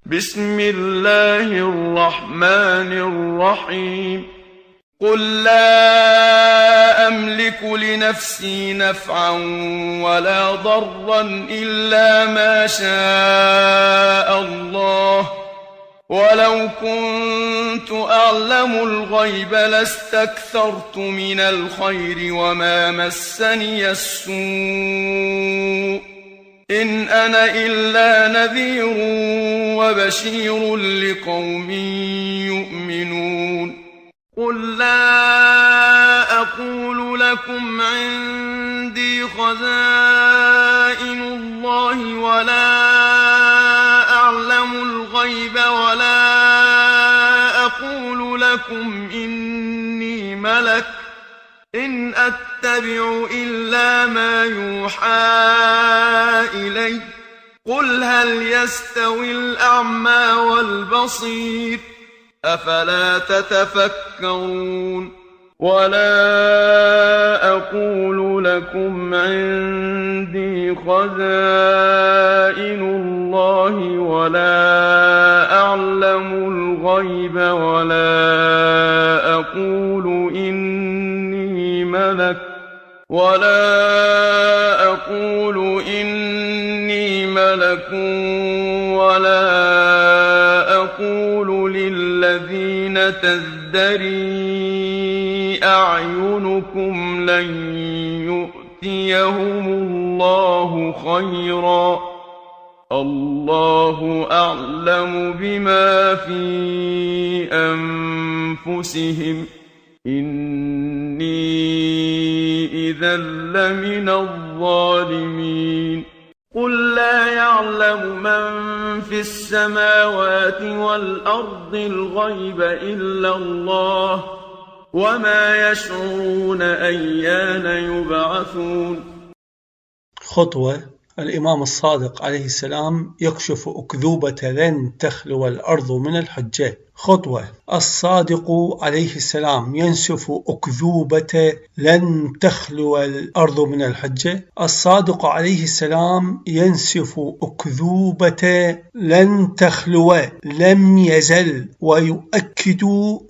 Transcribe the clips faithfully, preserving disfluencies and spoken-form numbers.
بسم الله الرحمن الرحيم. قل لا أملك لنفسي نفعا ولا ضرا إلا ما شاء الله، ولو كنت أعلم الغيب لاستكثرت من الخير وما مسني السوء، إن أنا إلا نذير وبشير لقوم يؤمنون. قل لا أقول لكم عندي خزائن الله ولا أعلم الغيب ولا أقول لكم إني ملك، إن أتبع إلا ما يوحى إلي. قل هل يستوي الأعمى والبصير أفلا تتفكرون. ولا أقول لكم عندي خزائن الله ولا أعلم الغيب ولا أقول إني ملك ولا أقول إني ملك ولا أقول للذين تزدري أعينكم لن يؤتيهم الله خيرا، الله أعلم بما في أنفسهم، إني إذا لمن الظالمين. قل لا يعلم من في السماوات والأرض الغيب إلا الله، وما يشعرون أيان يبعثون. خطوة: الإمام الصادق عليه السلام يكشف أكذوبة لن تخلو الأرض من الحجة. خطوة: الصادق عليه السلام ينسف أكذوبة لن تخلو الأرض من الحجة. الصادق عليه السلام ينسف أكذوبة لن تخلو، لم يزل، ويؤكد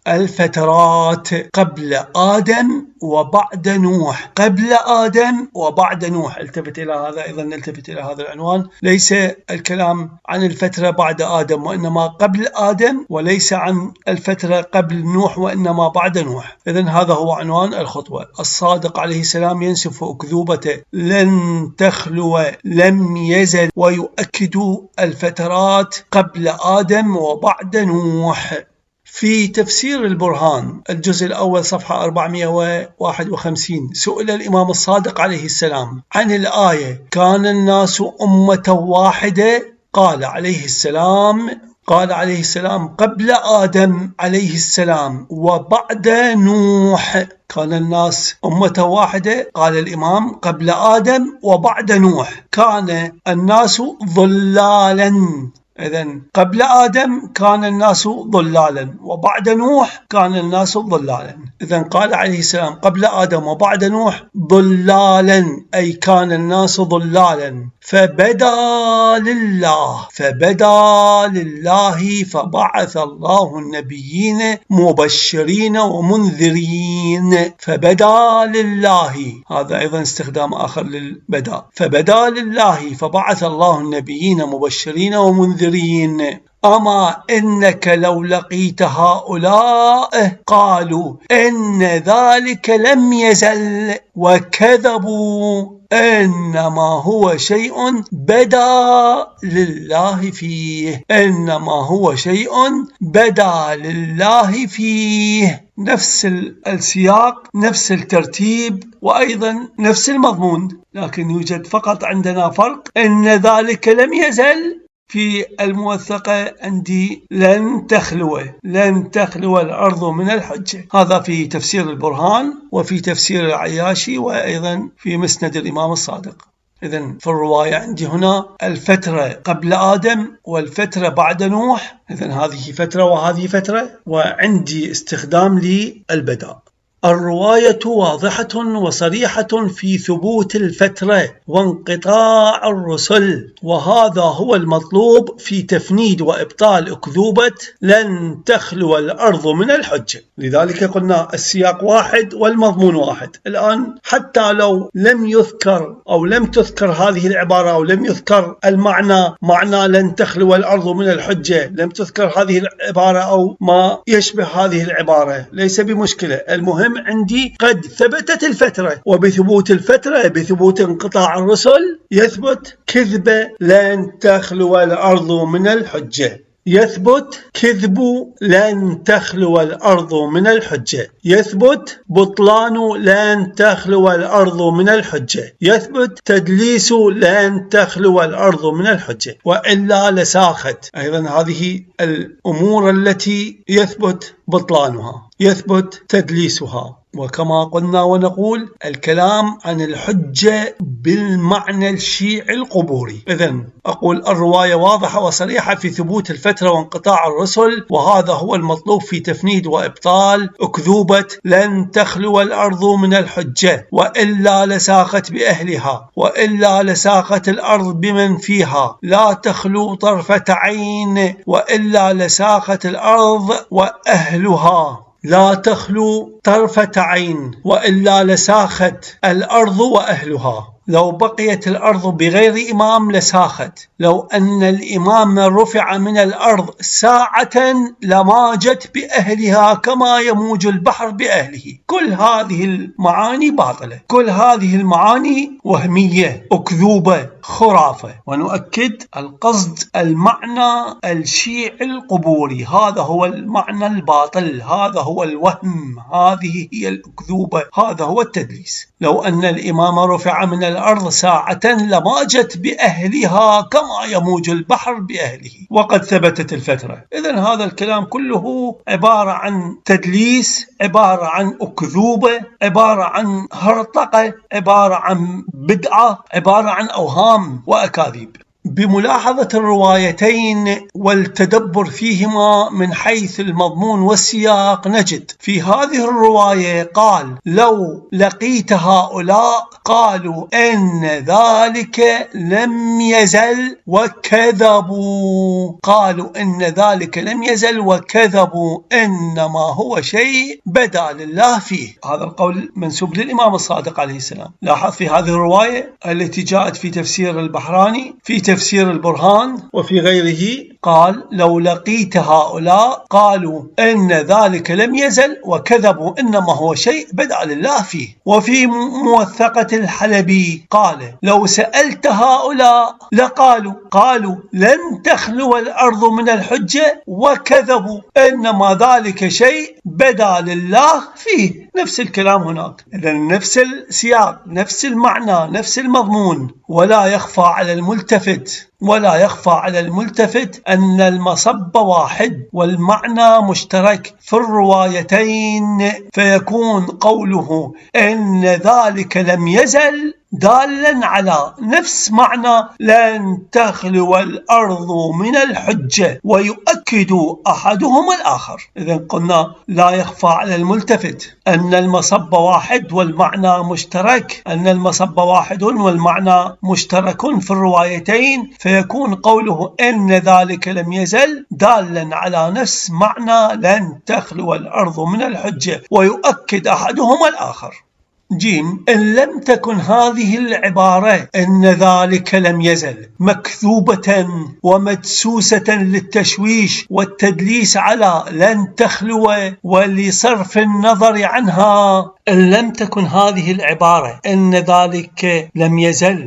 الفترات قبل آدم وبعد نوح. قبل آدم وبعد نوح، التفت إلى هذا أيضا، نلتفت إلى هذا العنوان. ليس الكلام عن الفترة بعد آدم وإنما قبل آدم، وليس عن الفترة قبل نوح وإنما بعد نوح. إذن هذا هو عنوان الخطوة. الصادق عليه السلام ينسف أكذوبة لن تخلو، لم يزل، ويؤكد الفترات قبل آدم وبعد نوح. في تفسير البرهان الجزء الأول صفحة أربعمئة وواحد وخمسين سئل الإمام الصادق عليه السلام عن الآية كان الناس أمة واحدة، قال عليه السلام قال عليه السلام قبل آدم عليه السلام وبعد نوح. كان الناس أمة واحدة، قال الإمام، قبل آدم وبعد نوح. كان الناس ضلالا، إذن قبل آدم كان الناس ضلالا، وبعد نوح كان الناس ضلالا. إذن قال عليه السلام قبل آدم وبعد نوح ضلالا، أي كان الناس ضلالا. فبدا لله فبدا لله فبعث الله النبيين مبشرين ومنذرين. فبدا لله، هذا أيضا استخدام آخر للبدا. فبدا لله فبعث الله النبيين مبشرين ومنذرين. أما إنك لو لقيت هؤلاء قالوا إن ذلك لم يزل وكذبوا، إنما هو شيء بدا لله فيه إنما هو شيء بدا لله فيه. نفس السياق، نفس الترتيب، وأيضا نفس المضمون، لكن يوجد فقط عندنا فرق، إن ذلك لم يزل في الموثقة عندي لن تخلو لن تخلو الأرض من الحجة. هذا في تفسير البرهان وفي تفسير العياشي وأيضا في مسند الإمام الصادق. إذن في الرواية عندي هنا الفترة قبل آدم والفترة بعد نوح، إذن هذه فترة وهذه فترة، وعندي استخدام للبداء. الرواية واضحة وصريحة في ثبوت الفترة وانقطاع الرسل، وهذا هو المطلوب في تفنيد وإبطال أكذوبة لن تخلو الأرض من الحجة. لذلك قلنا السياق واحد والمضمون واحد. الآن حتى لو لم يذكر أو لم تذكر هذه العبارة أو لم يذكر المعنى معنى لن تخلو الأرض من الحجة، لم تذكر هذه العبارة أو ما يشبه هذه العبارة، ليس بمشكلة. المهم عندي قد ثبتت الفترة، وبثبوت الفترة بثبوت انقطاع الرسل يثبت كذب لن تخلو الأرض من الحجة، يثبت كذب لن تخلو الأرض من الحجة، يثبت بطلان لن تخلو الأرض من الحجة، يثبت تدليس لن تخلو الأرض من الحجة، وإلا لساخت. أيضا هذه الأمور التي يثبت بطلانها، يثبت تدليسها. وكما قلنا ونقول الكلام عن الحجة بالمعنى الشيعي القبوري. إذن أقول الرواية واضحة وصريحة في ثبوت الفترة وانقطاع الرسل، وهذا هو المطلوب في تفنيد وإبطال أكذوبة لن تخلو الأرض من الحجة، وإلا لساقت بأهلها، وإلا لساقت الأرض بمن فيها، لا تخلو طرفة عين، وإلا لساقت الأرض وأهلها، لا تخلو طرفة عين، وإلا لساخت الأرض وأهلها. لو بقيت الأرض بغير إمام لساخت، لو أن الإمام رفع من الأرض ساعة لماجت بأهلها كما يموج البحر بأهله. كل هذه المعاني باطلة، كل هذه المعاني وهمية، أكذوبة، خرافة. ونؤكد القصد المعنى الشيعي القبوري، هذا هو المعنى الباطل، هذا هو الوهم، هذه هي الأكذوبة، هذا هو التدليس. لو أن الإمام رفع من الأرض ساعة لماجت بأهلها كما يموج البحر بأهله، وقد ثبتت الفترة. إذن هذا الكلام كله عبارة عن تدليس، عبارة عن أكذوبة، عبارة عن هرطقة، عبارة عن بدعة، عبارة عن أوهام وأكاذيب. بملاحظة الروايتين والتدبر فيهما من حيث المضمون والسياق نجد في هذه الرواية قال لو لقيت هؤلاء قالوا إن ذلك لم يزل وكذبوا، قالوا إن ذلك لم يزل وكذبوا، إنما هو شيء بدا لله فيه. هذا القول منسوب للإمام الصادق عليه السلام. لاحظ في هذه الرواية التي جاءت في تفسير البحراني، في تفسير البرهان وفي غيره، قال لو لقيت هؤلاء قالوا إن ذلك لم يزل وكذبوا، إنما هو شيء بدأ لله فيه. وفي موثقة الحلبي قال لو سألت هؤلاء لقالوا قالوا لن تخلو الأرض من الحجة وكذبوا، إنما ذلك شيء بدأ لله فيه. نفس الكلام هناك، إذن نفس السياق، نفس المعنى، نفس المضمون. ولا يخفى على الملتفت ولا يخفى على الملتفت أن المصب واحد والمعنى مشترك في الروايتين، فيكون قوله إن ذلك لم يزل دالا على نفس معنى لن تخلو الأرض من الحجة، ويؤكد أحدهما الآخر. إذن قلنا لا يخفى على الملتفت أن المصب واحد والمعنى مشترك، أن المصب واحد والمعنى مشترك في الروايتين، فيكون قوله إن ذلك لم يزل دالا على نفس معنى لن تخلو الأرض من الحجة، ويؤكد أحدهما الآخر. جيم إن لم تكن هذه العبارة إن ذلك لم يزل مكذوبة ومدسوسة للتشويش والتدليس على لن تخلو ولصرف النظر عنها، إن لم تكن هذه العبارة إن ذلك لم يزل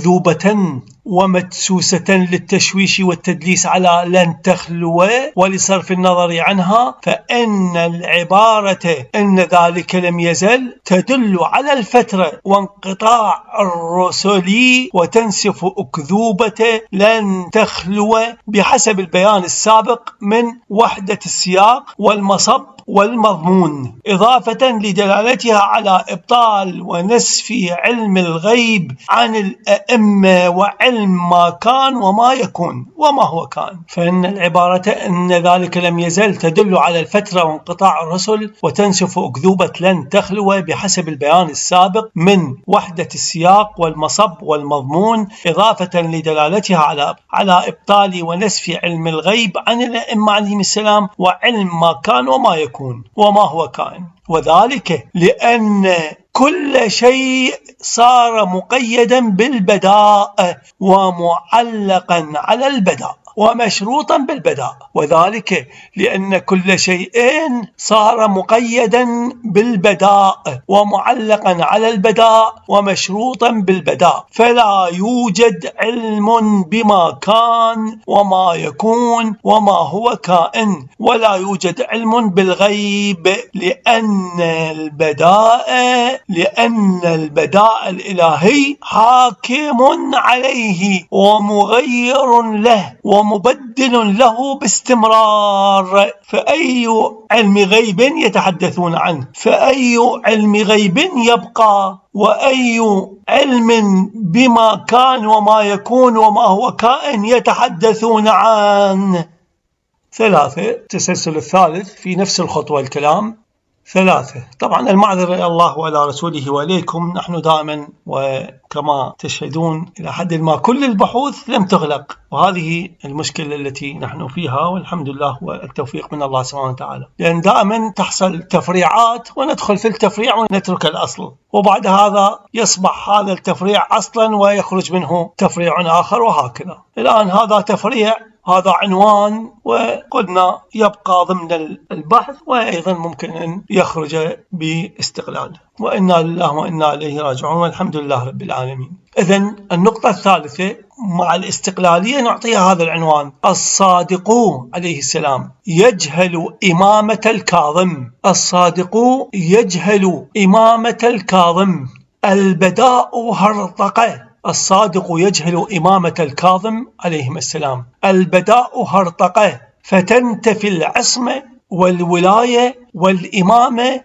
مكذوبة ومدسوسة للتشويش والتدليس على لن تخلو ولصرف النظر عنها، فإن العبارة إن ذلك لم يزل تدل على الفترة وانقطاع الرسل وتنسف أكذوبة لن تخلو بحسب البيان السابق من وحدة السياق والمصب والمضمون، إضافة لدلالة لدلالتها على إبطال ونسف علم الغيب عن الأئمة وعلم ما كان وما يكون وما هو كان، فإن العبارة أن ذلك لم يزل تدل على الفترة وانقطاع الرسل وتنسف أكذوبة لن تخلو بحسب البيان السابق من وحدة السياق والمصب والمضمون، إضافة لدلالتها على على إبطال ونسف علم الغيب عن الأئمة عليهم السلام وعلم ما كان وما يكون وما هو كائن، وذلك لأن كل شيء صار مقيدا بالبداء ومعلقا على البداء ومشروطا بالبداء، وذلك لأن كل شيء صار مقيدا بالبداء ومعلقا على البداء ومشروطا بالبداء، فلا يوجد علم بما كان وما يكون وما هو كائن، ولا يوجد علم بالغيب لأن البداء لأن البداء الإلهي حاكم عليه ومغير له ومبدل له باستمرار، فأي علم غيب يتحدثون عنه؟ فأي علم غيب يبقى؟ وأي علم بما كان وما يكون وما هو كائن يتحدثون عنه؟ ثلاثة. التسلسل الثالث في نفس الخطوة الكلام. ثلاثة. طبعا المعذرة إلى الله وإلى رسوله وإليكم، نحن دائما وكما تشهدون إلى حد ما كل البحوث لم تغلق، وهذه المشكلة التي نحن فيها، والحمد لله والتوفيق من الله سبحانه وتعالى، لأن دائما تحصل تفريعات وندخل في التفريع ونترك الأصل، وبعد هذا يصبح هذا التفريع أصلا ويخرج منه تفريع آخر، وهكذا. الآن هذا تفريع، هذا عنوان، وقلنا يبقى ضمن البحث وأيضا ممكن أن يخرج باستقلال، وإنا لله وإنا إليه راجعون، والحمد لله رب العالمين. إذن النقطة الثالثة مع الاستقلالية نعطيها هذا العنوان: الصادق عليه السلام يجهل إمامة الكاظم. الصادق يجهل إمامة الكاظم، البداء هرطقة. الصادق يجهل إمامة الكاظم عليهم السلام، البداء هرطقة، فتنتفي العصمة والولاية والإمامة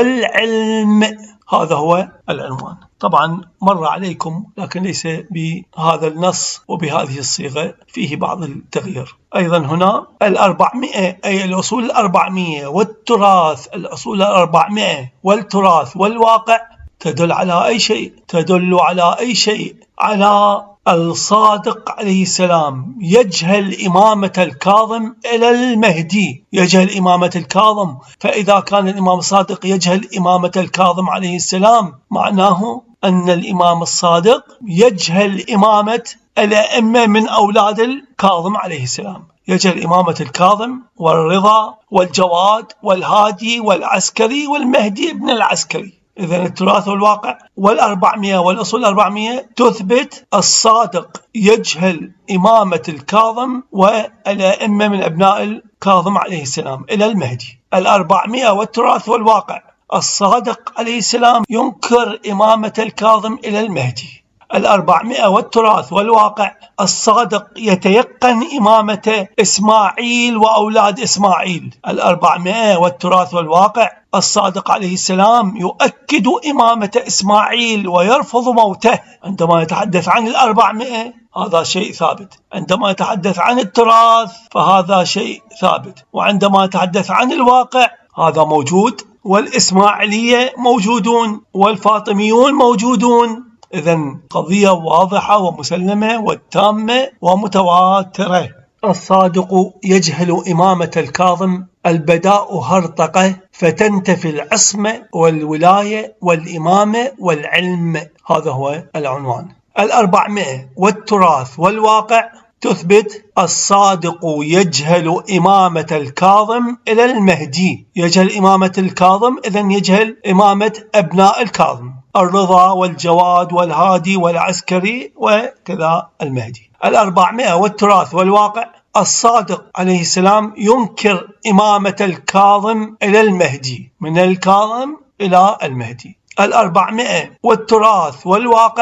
والعلم. هذا هو العنوان. طبعا مر عليكم لكن ليس بهذا النص وبهذه الصيغة، فيه بعض التغيير. أيضا هنا الأربعمائة، أي الأصول الأربعمائة والتراث، الأصول الأربعمائة والتراث والواقع تدل على أي شيء؟ تدل على أي شيء؟ على الصادق عليه السلام يجهل إمامة الكاظم إلى المهدي، يجهل إمامة الكاظم. فإذا كان الإمام الصادق يجهل إمامة الكاظم عليه السلام، معناه أن الإمام الصادق يجهل إمامة الأئمة من أولاد الكاظم عليه السلام، يجهل إمامة الكاظم والرضا والجواد والهادي والعسكري والمهدي ابن العسكري. إذن التراث والواقع والأربعمائة والأصول الأربعمائة تثبت الصادق يجهل إمامة الكاظم والأئمة من أبناء الكاظم عليه السلام إلى المهدي. الأربعمائة والتراث والواقع الصادق عليه السلام ينكر إمامة الكاظم إلى المهدي. الأربعمائة والتراث والواقع الصادق يتيقن إمامة إسماعيل وأولاد إسماعيل. الأربعمائة والتراث والواقع الصادق عليه السلام يؤكد إمامة إسماعيل ويرفض موته. عندما يتحدث عن الأربعمائة هذا شيء ثابت، عندما يتحدث عن التراث فهذا شيء ثابت، وعندما يتحدث عن الواقع هذا موجود، والإسماعيلية موجودون والفاطميون موجودون. إذن قضية واضحة ومسلمة والتامة ومتواترة. الصادق يجهل إمامة الكاظم، البداء هرطقة، فتنتفي العصمة والولاية والإمامة والعلم. هذا هو العنوان. الأربعمائة والتراث والواقع تثبت الصادق يجهل إمامة الكاظم إلى المهدي، يجهل إمامة الكاظم، إذن يجهل إمامة أبناء الكاظم، الرضا والجواد والهادي والعسكري وكذا المهدي. الأربعمائة والتراث والواقع الصادق عليه السلام ينكر إمامة الكاظم إلى المهدي، من الكاظم إلى المهدي. الأربعمائة والتراث والواقع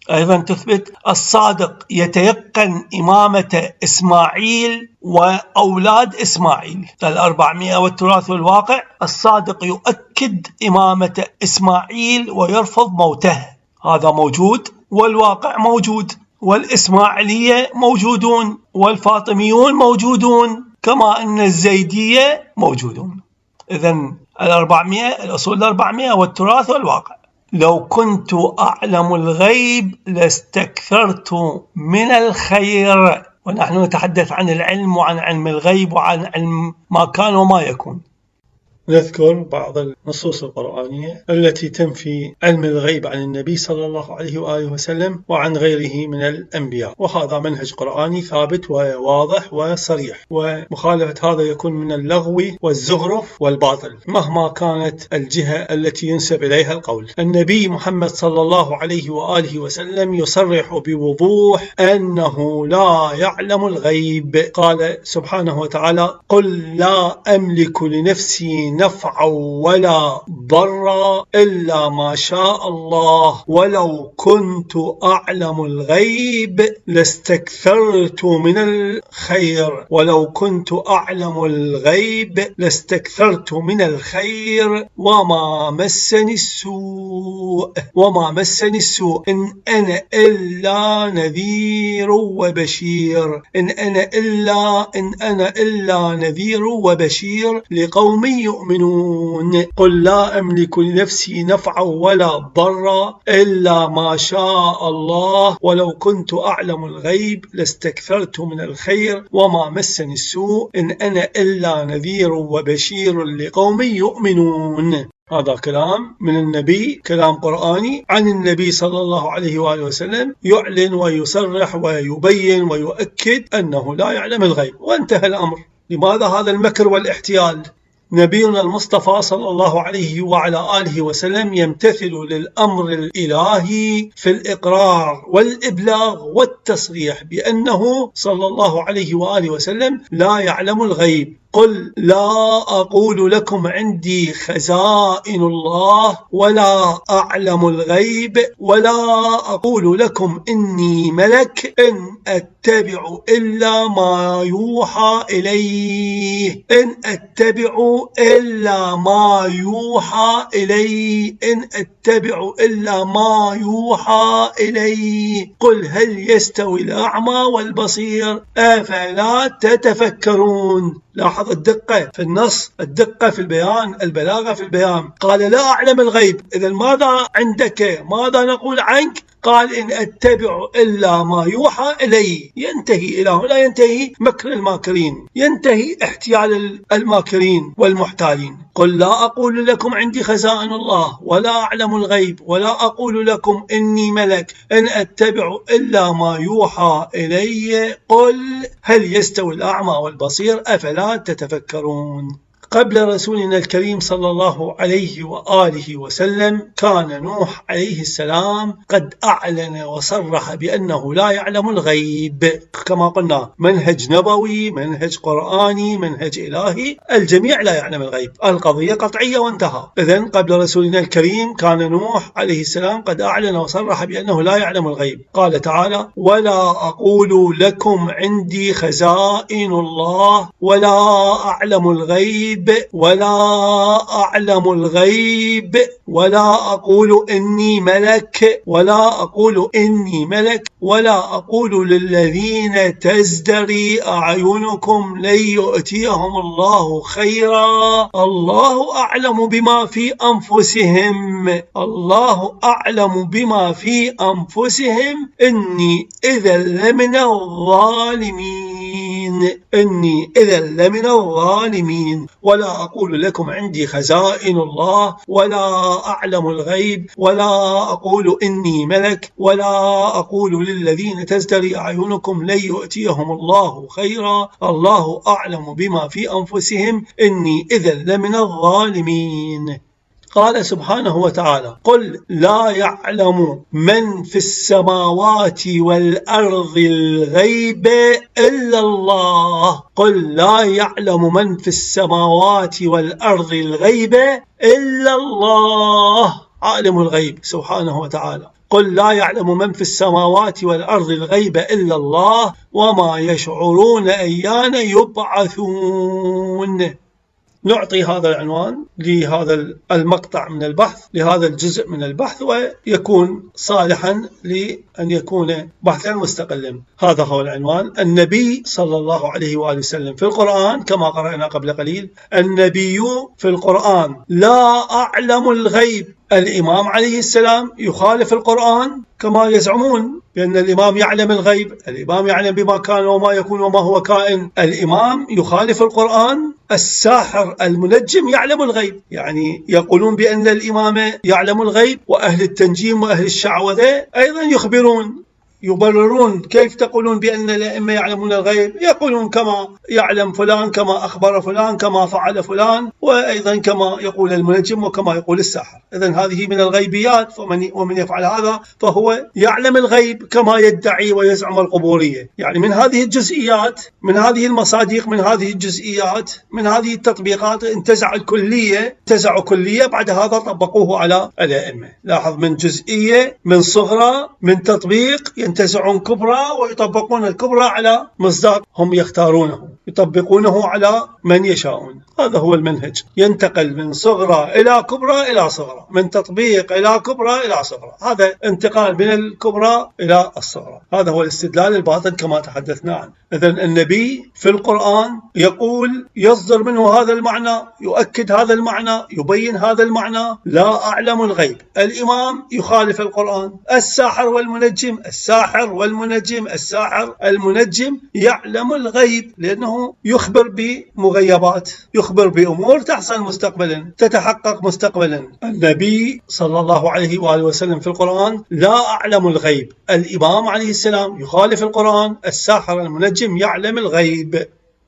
أيضا تثبت الصادق يتيقن إمامة إسماعيل وأولاد إسماعيل. الأربعمائة والتراث والواقع، الصادق يؤكد إمامة إسماعيل ويرفض موته، هذا موجود، والواقع موجود، والإسماعيلية موجودون، والفاطميون موجودون، كما أن الزيدية موجودون. إذن الأربعمائة، الأصول الأربعمائة والتراث والواقع. لو كنت أعلم الغيب لاستكثرت من الخير، ونحن نتحدث عن العلم وعن علم الغيب وعن علم ما كان وما يكون. نذكر بعض النصوص القرآنية التي تنفي علم الغيب عن النبي صلى الله عليه وآله وسلم وعن غيره من الأنبياء، وهذا منهج قرآني ثابت وواضح وصريح، ومخالفة هذا يكون من اللغو والزخرف والباطل مهما كانت الجهة التي ينسب إليها القول. النبي محمد صلى الله عليه وآله وسلم يصرح بوضوح أنه لا يعلم الغيب. قال سبحانه وتعالى: قل لا أملك لنفسي نفعا ولا ضرا إلا ما شاء الله ولو كنت أعلم الغيب لاستكثرت من الخير ولو كنت أعلم الغيب لاستكثرت من الخير وما مسني السوء وما مسني السوء إن أنا إلا نذير وبشير إن أنا إلا إن أنا إلا نذير وبشير لقوم يؤمنون. قل لا أملك لنفسي نفعا ولا ضرا إلا ما شاء الله ولو كنت أعلم الغيب لاستكثرت من الخير وما مسني السوء إن أنا إلا نذير وبشير لقوم يؤمنون. هذا كلام من النبي، كلام قرآني عن النبي صلى الله عليه وآله وسلم، يعلن ويصرح ويبين ويؤكد أنه لا يعلم الغيب، وانتهى الأمر. لماذا هذا المكر والاحتيال؟ نبينا المصطفى صلى الله عليه وعلى آله وسلم يمتثل للأمر الإلهي في الإقرار والإبلاغ والتصريح بأنه صلى الله عليه وآله وسلم لا يعلم الغيب. قل لا أقول لكم عندي خزائن الله ولا أعلم الغيب ولا أقول لكم إني ملك إن أتبع إلا ما يوحى إليه إن أتبع إلا ما يوحى إليه إن أتبع إلا ما يوحى إليه قل هل يستوي الأعمى والبصير أفلا تتفكرون. لاحظ الدقة في النص، الدقة في البيان، البلاغة في البيان. قال لا أعلم الغيب، إذن ماذا عندك؟ ماذا نقول عنك؟ قال إن أتبع إلا ما يوحى إلي. ينتهي إلى هنا، ينتهي مكر الماكرين، ينتهي احتيال الماكرين والمحتالين. قل لا أقول لكم عندي خزائن الله ولا أعلم الغيب ولا أقول لكم إني ملك إن أتبع إلا ما يوحى إلي قل هل يستوي الأعمى والبصير أفلا تتفكرون. قبل رسولنا الكريم صلى الله عليه وآله وسلم كان نوح عليه السلام قد أعلن وصرح بأنه لا يعلم الغيب، كما قلنا منهج نبوي، منهج قرآني، منهج إلهي، الجميع لا يعلم الغيب، القضية قطعية وانتهى. إذن قبل رسولنا الكريم كان نوح عليه السلام قد أعلن وصرح بأنه لا يعلم الغيب. قال تعالى: ولا أقول لكم عندي خزائن الله ولا أعلم الغيب ولا أعلم الغيب ولا أقول إني ملك ولا أقول إني ملك ولا أقول للذين تزدري أعينكم لن يؤتيهم الله خيرا الله أعلم بما في أنفسهم الله أعلم بما في أنفسهم إني إذا لمن الظالمين إني إذا لمن الظالمين. ولا أقول لكم عندي خزائن الله ولا أعلم الغيب ولا أقول إني ملك ولا أقول للذين تزدري أعينكم لن يؤتيهم الله خيرا الله أعلم بما في أنفسهم إني إذا لمن الظالمين. قال سبحانه وتعالى: قل لا يعلم من في السماوات والأرض الغيب إلا الله قل لا يعلم من في السماوات والأرض الغيب إلا الله، عالم الغيب سبحانه وتعالى. قل لا يعلم من في السماوات والأرض الغيب إلا الله وما يشعرون أيان يبعثون. نعطي هذا العنوان لهذا المقطع من البحث، لهذا الجزء من البحث، ويكون صالحا لأن يكون بحثا مستقلا. هذا هو العنوان. النبي صلى الله عليه وآله وسلم في القرآن كما قرأنا قبل قليل، النبي في القرآن لا أعلم الغيب. الإمام عليه السلام يخالف القرآن كما يزعمون بأن الإمام يعلم الغيب، الإمام يعلم بما كان وما يكون وما هو كائن. الإمام يخالف القرآن. الساحر المنجم يعلم الغيب، يعني يقولون بأن الإمام يعلم الغيب، وأهل التنجيم وأهل الشعوذة أيضا يخبرون يبررون. كيف تقولون بأن الأئمة يعلمون الغيب؟ يقولون كما يعلم فلان، كما أخبر فلان، كما فعل فلان، وأيضا كما يقول المنجم وكما يقول الساحر. إذن هذه من الغيبيات، فمن ومن يفعل هذا فهو يعلم الغيب كما يدعي ويزعم القبورية. يعني من هذه الجزئيات، من هذه المصادق، من هذه الجزئيات، من هذه التطبيقات انتزع الكلية، انتزعوا كلية، بعد هذا طبقوه على الأئمة. لاحظ، من جزئية، من صغرى، من تطبيق، ينتزعون كبرى ويطبقون الكبرى على مصداق هم يختارونه، يطبقونه على من يشاءون. هذا هو المنهج، ينتقل من صغرى إلى كبرى إلى صغرى، من تطبيق إلى كبرى إلى صغرى. هذا انتقال من الكبرى إلى الصغرى. هذا هو الاستدلال الباطن كما تحدثنا عنه. إذن النبي في القرآن يقول، يصدر منه هذا المعنى، يؤكد هذا المعنى، يبين هذا المعنى، لا أعلم الغيب. الإمام يخالف القرآن. الساحر والمنجم، الساحر والمنجم، الساحر المنجم يعلم الغيب، لأنه يخبر بمغيبات، يخبر بأمور تحصل مستقبلا، تتحقق مستقبلا. النبي صلى الله عليه وآله وسلم في القرآن لا أعلم الغيب. الإمام عليه السلام يخالف القرآن. الساحر المنجم يعلم الغيب.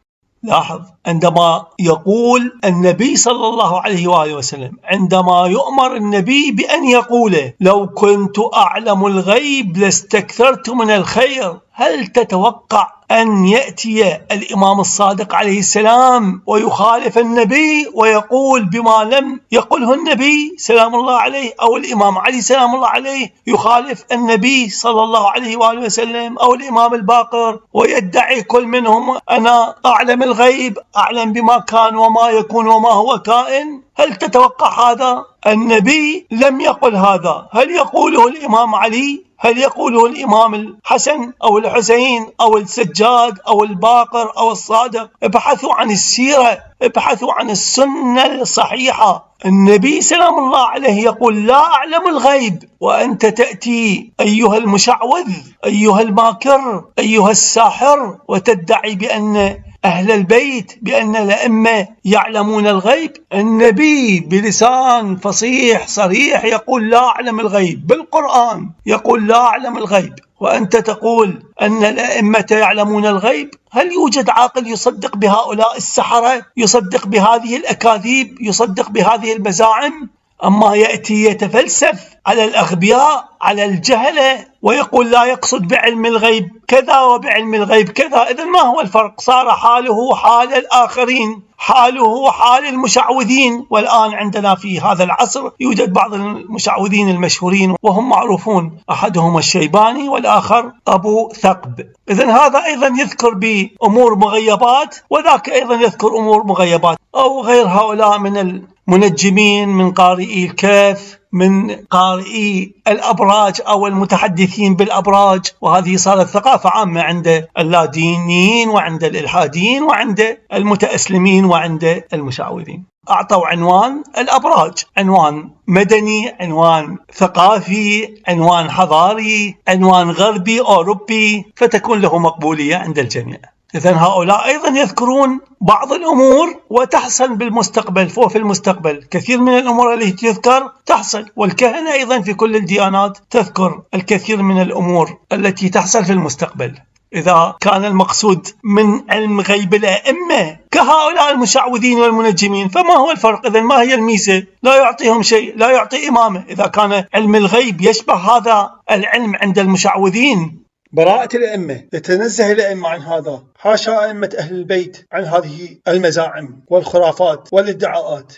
لاحظ، عندما يقول النبي صلى الله عليه وآله وسلم، عندما يؤمر النبي بأن يقول لو كنت أعلم الغيب لاستكثرت من الخير، هل تتوقع أن يأتي الإمام الصادق عليه السلام ويخالف النبي ويقول بما لم يقله النبي سلام الله عليه، أو الإمام علي سلام الله عليه يخالف النبي صلى الله عليه وآله وسلم، أو الإمام الباقر، ويدعي كل منهم أنا أعلم الغيب، أعلم بما كان وما يكون وما هو كائن؟ هل تتوقع هذا؟ النبي لم يقل هذا. هل يقوله الإمام علي؟ هل يقوله الإمام الحسن أو الحسين أو السجاد أو الباقر أو الصادق؟ ابحثوا عن السيرة، ابحثوا عن السنة الصحيحة. النبي سلام الله عليه يقول لا أعلم الغيب، وأنت تأتي أيها المشعوذ، أيها الماكر، أيها الساحر، وتدعي بأن أهل البيت، بأن الأئمة يعلمون الغيب. النبي بلسان فصيح صريح يقول لا أعلم الغيب، بالقرآن يقول لا أعلم الغيب، وأنت تقول أن الأئمة يعلمون الغيب. هل يوجد عاقل يصدق بهؤلاء السحرة، يصدق بهذه الأكاذيب، يصدق بهذه المزاعم؟ أما يأتي يتفلسف على الأغبياء، على الجهلة، ويقول لا يقصد بعلم الغيب كذا وبعلم الغيب كذا. إذن ما هو الفرق؟ صار حاله حال الآخرين، حاله حال المشعوذين. والآن عندنا في هذا العصر يوجد بعض المشعوذين المشهورين وهم معروفون، أحدهم الشيباني والآخر أبو ثقب. إذن هذا أيضا يذكر بأمور مغيبات، وذاك أيضا يذكر أمور مغيبات، أو غير هؤلاء من المنجمين، من قارئي الكهف، من قارئي الأبراج أو المتحدثين بالأبراج. وهذه صارت ثقافة عامة عند اللادينيين وعند الإلحاديين وعند المتأسلمين وعند المشعوذين. أعطوا عنوان الأبراج عنوان مدني، عنوان ثقافي، عنوان حضاري، عنوان غربي أوروبي، فتكون له مقبولية عند الجميع. إذن هؤلاء أيضا يذكرون بعض الأمور وتحصل بالمستقبل، فوق في المستقبل كثير من الأمور التي تذكر تحصل. والكهنة أيضا في كل الديانات تذكر الكثير من الأمور التي تحصل في المستقبل. إذا كان المقصود من علم غيب الأئمة كهؤلاء المشعوذين والمنجمين، فما هو الفرق؟ إذن ما هي الميزة؟ لا يعطيهم شيء، لا يعطي إمامة. إذا كان علم الغيب يشبه هذا العلم عند المشعوذين، براءة الأئمة، يتنزه الأئمة عن هذا، حاشا أئمة أهل البيت عن هذه المزاعم والخرافات والادعاءات.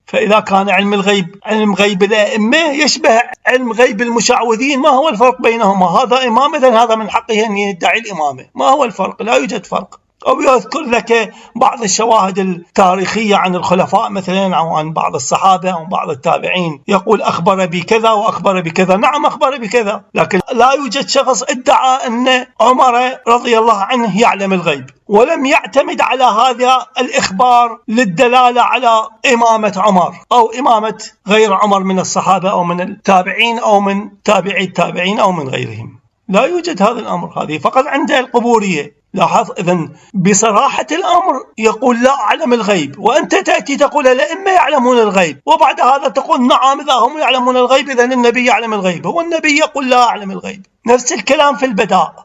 فإذا كان علم الغيب علم غيب الأئمة يشبه علم غيب المشعوذين، ما هو الفرق بينهما؟ هذا إمام، إذن هذا من حقه أن يدعي الإمامة. ما هو الفرق؟ لا يوجد فرق. أو يذكر لك بعض الشواهد التاريخية عن الخلفاء مثلا، أو عن بعض الصحابة أو بعض التابعين، يقول أخبر بكذا وأخبر بكذا. نعم أخبر بكذا، لكن لا يوجد شخص ادعى أن عمر رضي الله عنه يعلم الغيب، ولم يعتمد على هذا الإخبار للدلالة على إمامة عمر أو إمامة غير عمر من الصحابة أو من التابعين أو من تابعي التابعين أو من غيرهم. لا يوجد هذا الأمر، هذه فقط عند القبورية. لاحظ إذن بصراحة الأمر يقول لا أعلم الغيب، وأنت تأتي تقول الأئمة يعلمون الغيب، وبعد هذا تقول نعم إذا هم يعلمون الغيب إذن النبي يعلم الغيب. هو النبي يقول لا أعلم الغيب. نفس الكلام في البداء.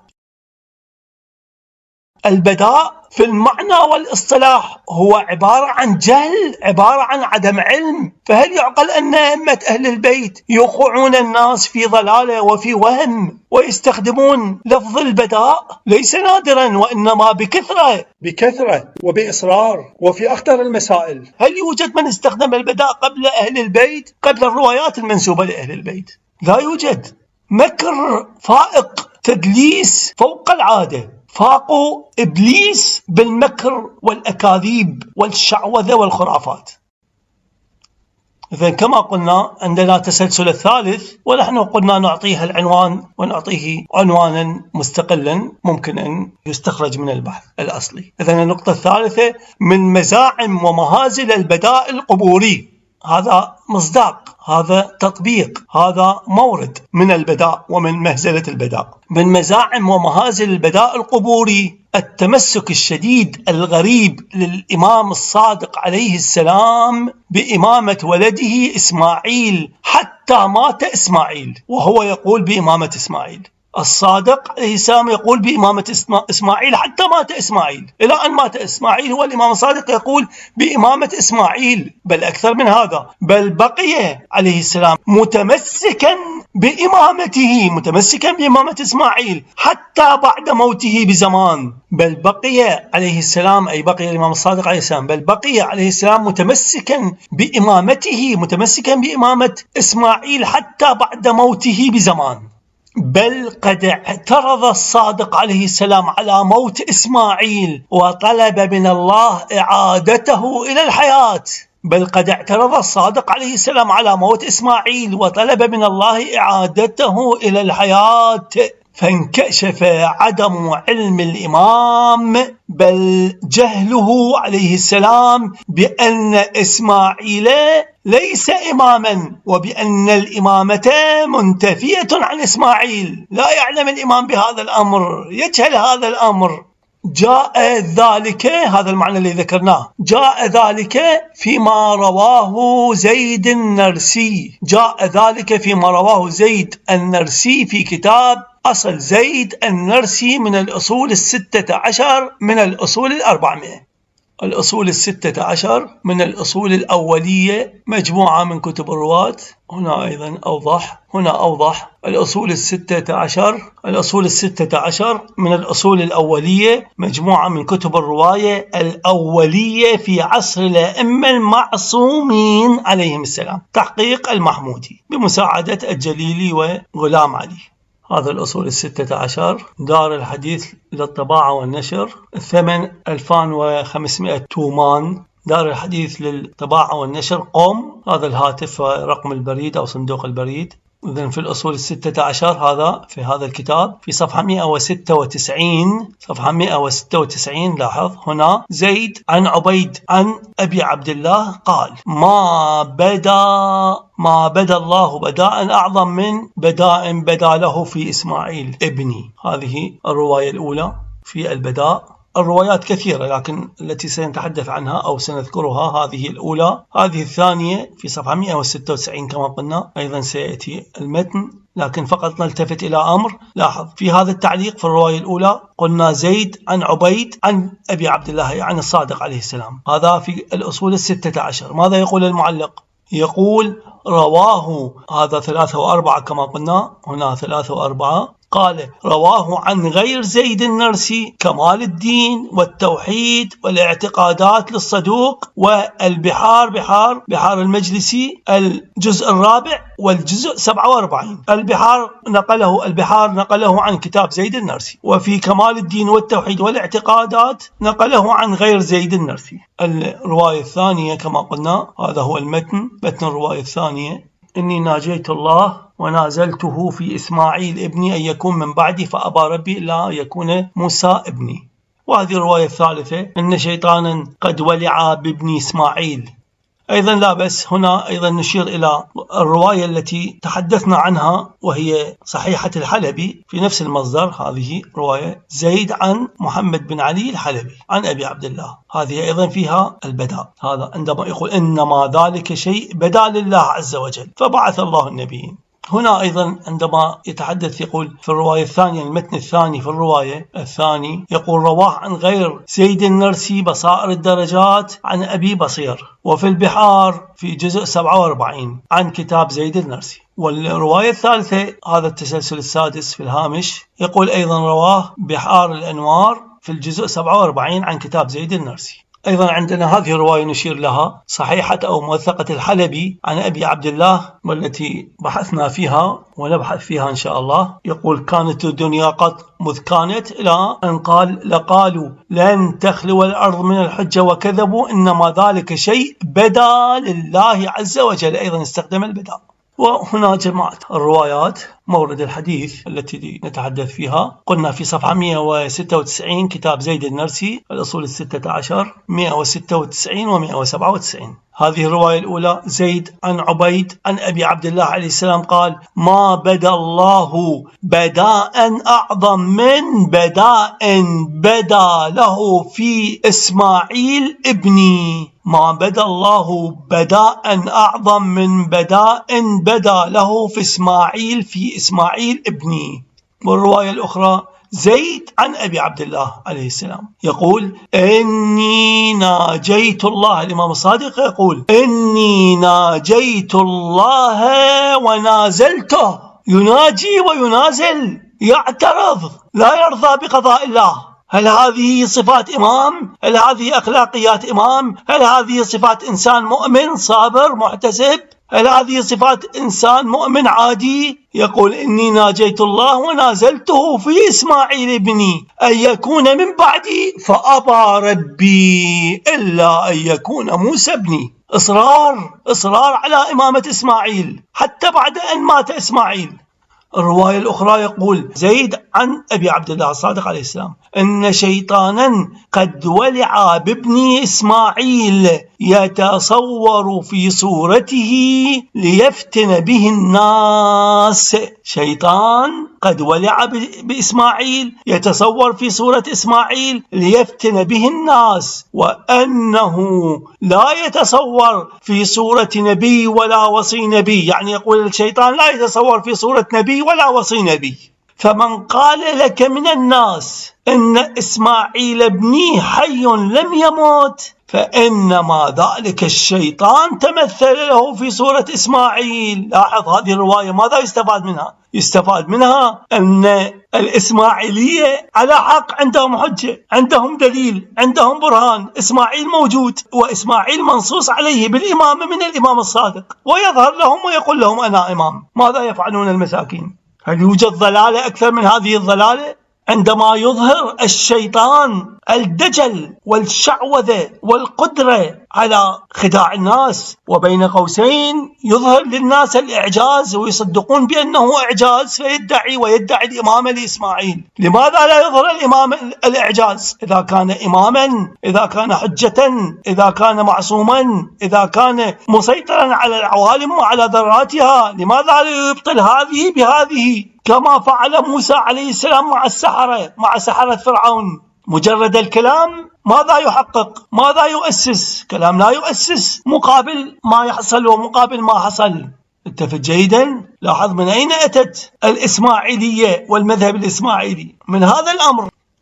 البداء في المعنى والاصطلاح هو عبارة عن جهل، عبارة عن عدم علم. فهل يعقل أن أئمة أهل البيت يوقعون الناس في ضلالة وفي وهم ويستخدمون لفظ البداء؟ ليس نادرا، وإنما بكثرة بكثرة وبإصرار وفي أخطر المسائل. هل يوجد من استخدم البداء قبل أهل البيت، قبل الروايات المنسوبة لأهل البيت؟ لا يوجد. مكر فائق، تدليس فوق العادة، فاقوا إبليس بالمكر والأكاذيب والشعوذة والخرافات. إذن كما قلنا عندنا تسلسل الثالث، ونحن قلنا نعطيها العنوان ونعطيه عنوانا مستقلا ممكن أن يستخرج من البحث الأصلي. إذن النقطة الثالثة من مزاعم ومهازل البداء القبوري. هذا مصداق، هذا تطبيق، هذا مورد من البداء ومن مهزلة البداء. من مزاعم ومهازل البداء القبوري التمسك الشديد الغريب للإمام الصادق عليه السلام بإمامة ولده إسماعيل حتى مات إسماعيل، وهو يقول بإمامة إسماعيل. الصادق عليه السلام يقول بإمامة إسماعيل حتى مات إسماعيل، إلى أن مات إسماعيل هو الإمام الصادق يقول بإمامة إسماعيل، بل أكثر من هذا، بل بقي عليه السلام متمسكا بإمامته، متمسكا بإمامة إسماعيل حتى بعد موته بزمان. بل بقي عليه السلام، أي بقي الإمام الصادق عليه السلام، بل بقي عليه السلام متمسكا بإمامته، متمسكا بإمامة إسماعيل حتى بعد موته بزمان. بل قد اعترض الصادق عليه السلام على موت إسماعيل وطلب من الله إعادته إلى الحياة. بل قد اعترض الصادق عليه السلام على موت إسماعيل وطلب من الله إعادته إلى الحياة. فانكشف عدم علم الإمام بل جهله عليه السلام بأن إسماعيل ليس إماما، وبأن الإمامة منتفية عن إسماعيل. لا يعلم الإمام بهذا الأمر، يجهل هذا الأمر. جاء ذلك، هذا المعنى الذي ذكرناه، جاء ذلك فيما رواه زيد النرسي، جاء ذلك فيما رواه زيد النرسي في كتاب أصل زيد النرسي من الأصول الستة عشر من الأصول الأربعمائة. الأصول الستة عشر من الأصول الأولية، مجموعة من كتب الرواة. هنا أيضا أوضح، هنا أوضح الأصول الستة عشر، الأصول الستة عشر من الأصول الأولية، مجموعة من كتب الرواية الأولية في عصر الأئمة المعصومين عليهم السلام، تحقيق المحمودي بمساعدة الجليلي وغلام علي. هذا الأصول الستة عشر، دار الحديث للطباعة والنشر، الثمن ألفان وخمسمائة تومان. دار الحديث للطباعة والنشر قم، هذا الهاتف رقم البريد أو صندوق البريد. إذن في الأصول الستة عشر هذا في هذا الكتاب في صفحة مئة وستة وتسعين، صفحة مئة وستة وتسعين. لاحظ هنا زيد عن عبيد عن أبي عبد الله قال: ما بدا ما بدا الله بداء أعظم من بداء بدا له في إسماعيل ابني. هذه الرواية الأولى في البداء. الروايات كثيرة لكن التي سنتحدث عنها أو سنذكرها هذه الأولى. هذه الثانية في صفحة مئة وستة وتسعين كما قلنا، أيضا سيأتي المتن، لكن فقط نلتفت إلى أمر. لاحظ في هذا التعليق في الرواية الأولى قلنا زيد عن عبيد عن أبي عبد الله عن الصادق عليه السلام، هذا في الأصول الستة عشر. ماذا يقول المعلق؟ يقول رواه، هذا ثلاثة وأربعة كما قلنا، هنا ثلاثة وأربعة، قال رواه عن غير زيد النرسي كمال الدين والتوحيد والاعتقادات للصدوق والبحار بحار بحار المجلسي الجزء الرابع والجزء سبعة وأربعين. البحار نقله البحار نقله عن كتاب زيد النرسي، وفي كمال الدين والتوحيد والاعتقادات نقله عن غير زيد النرسي. الرواية الثانية كما قلنا هذا هو المتن، متن الرواية الثانية: إني ناجيت الله ونازلته في إسماعيل ابني أن يكون من بعدي فأبى ربي إلا أن يكون موسى ابني. وهذه الرواية الثالثة: إن شيطانا قد ولع بابن إسماعيل. أيضا لا بس هنا أيضا نشير إلى الرواية التي تحدثنا عنها وهي صحيحة الحلبي في نفس المصدر. هذه رواية زيد عن محمد بن علي الحلبي عن أبي عبد الله، هذه أيضا فيها البداء. هذا عندما يقول إنما ذلك شيء بدا لله عز وجل فبعث الله النبيين. هنا أيضا عندما يتحدث يقول في الرواية الثانية، المتن الثاني في الرواية الثاني يقول رواه عن غير زيد النرسي بصائر الدرجات عن أبي بصير، وفي البحار في جزء سبعة وأربعين عن كتاب زيد النرسي. والرواية الثالثة هذا التسلسل السادس في الهامش يقول أيضا رواه بحار الأنوار في الجزء سبعة وأربعين عن كتاب زيد النرسي. أيضا عندنا هذه الرواية نشير لها صحيحة أو موثقة الحلبي عن أبي عبد الله، والتي بحثنا فيها ونبحث فيها إن شاء الله. يقول كانت الدنيا قط مذ كانت إلى أن قال لقالوا لن تخلو الأرض من الحجة وكذبوا إنما ذلك شيء بدا لله عز وجل. أيضا استخدم البداء. وهنا جماعة الروايات مورد الحديث التي نتحدث فيها. قلنا في صفحة مئة وستة وتسعين كتاب زيد النرسي الأصول الستة عشر مئة وستة وتسعين ومئة وسبعة وتسعين. هذه الرواية الأولى زيد عن عبيد عن أبي عبد الله عليه السلام قال ما بدا الله بداء أعظم من بداء بدا له في إسماعيل ابني. ما بدا الله بداء أعظم من بداء بدا له في إسماعيل في إسماعيل ابني. والرواية الأخرى زيد عن أبي عبد الله عليه السلام يقول إني ناجيت الله. الإمام الصادق يقول إني ناجيت الله ونازلته، يناجي وينازل، يعترض، لا يرضى بقضاء الله. هل هذه صفات إمام؟ هل هذه أخلاقيات إمام؟ هل هذه صفات إنسان مؤمن صابر محتسب؟ هل هذه صفات إنسان مؤمن عادي؟ يقول إني ناجيت الله ونازلته في إسماعيل ابني أن يكون من بعدي فأبى ربي إلا أن يكون موسى ابني. إصرار إصرار على إمامة إسماعيل حتى بعد أن مات إسماعيل. الرواية الأخرى يقول زيد عن أبي عبد الله الصادق عليه السلام إن شيطانا قد ولع بابن إسماعيل يتصور في صورته ليفتن به الناس. شيطان قد ولع بإسماعيل يتصور في صورة إسماعيل ليفتن به الناس، وأنه لا يتصور في صورة نبي ولا وصي نبي. يعني يقول الشيطان لا يتصور في صورة نبي ولا وصي نبي. فمن قال لك من الناس إن إسماعيل ابني حي لم يموت فإنما ذلك الشيطان تمثل له في صورة إسماعيل. لاحظ هذه الرواية ماذا يستفاد منها؟ يستفاد منها أن الإسماعيلية على حق، عندهم حجة، عندهم دليل، عندهم برهان. إسماعيل موجود وإسماعيل منصوص عليه بالإمامة من الإمام الصادق، ويظهر لهم ويقول لهم أنا إمام. ماذا يفعلون المساكين؟ هل يوجد ضلالة أكثر من هذه الضلالة؟ عندما يظهر الشيطان الدجل والشعوذة والقدرة على خداع الناس، وبين قوسين يظهر للناس الإعجاز ويصدقون بأنه إعجاز، فيدعي ويدعي الإمامة لإسماعيل. لماذا لا يظهر الإمام الإعجاز إذا كان إماما، إذا كان حجة، إذا كان معصوما، إذا كان مسيطرا على العوالم وعلى ذراتها؟ لماذا لا يبطل هذه بهذه كما فعل موسى عليه السلام مع السحرة مع سحرة فرعون؟ مجرد الكلام ماذا يحقق؟ ماذا يؤسس؟ كلام لا يؤسس مقابل ما يحصل ومقابل ما حصل. اتفق جيدا. لاحظ من أين أتت الإسماعيلية والمذهب الإسماعيلي من هذا الأمر.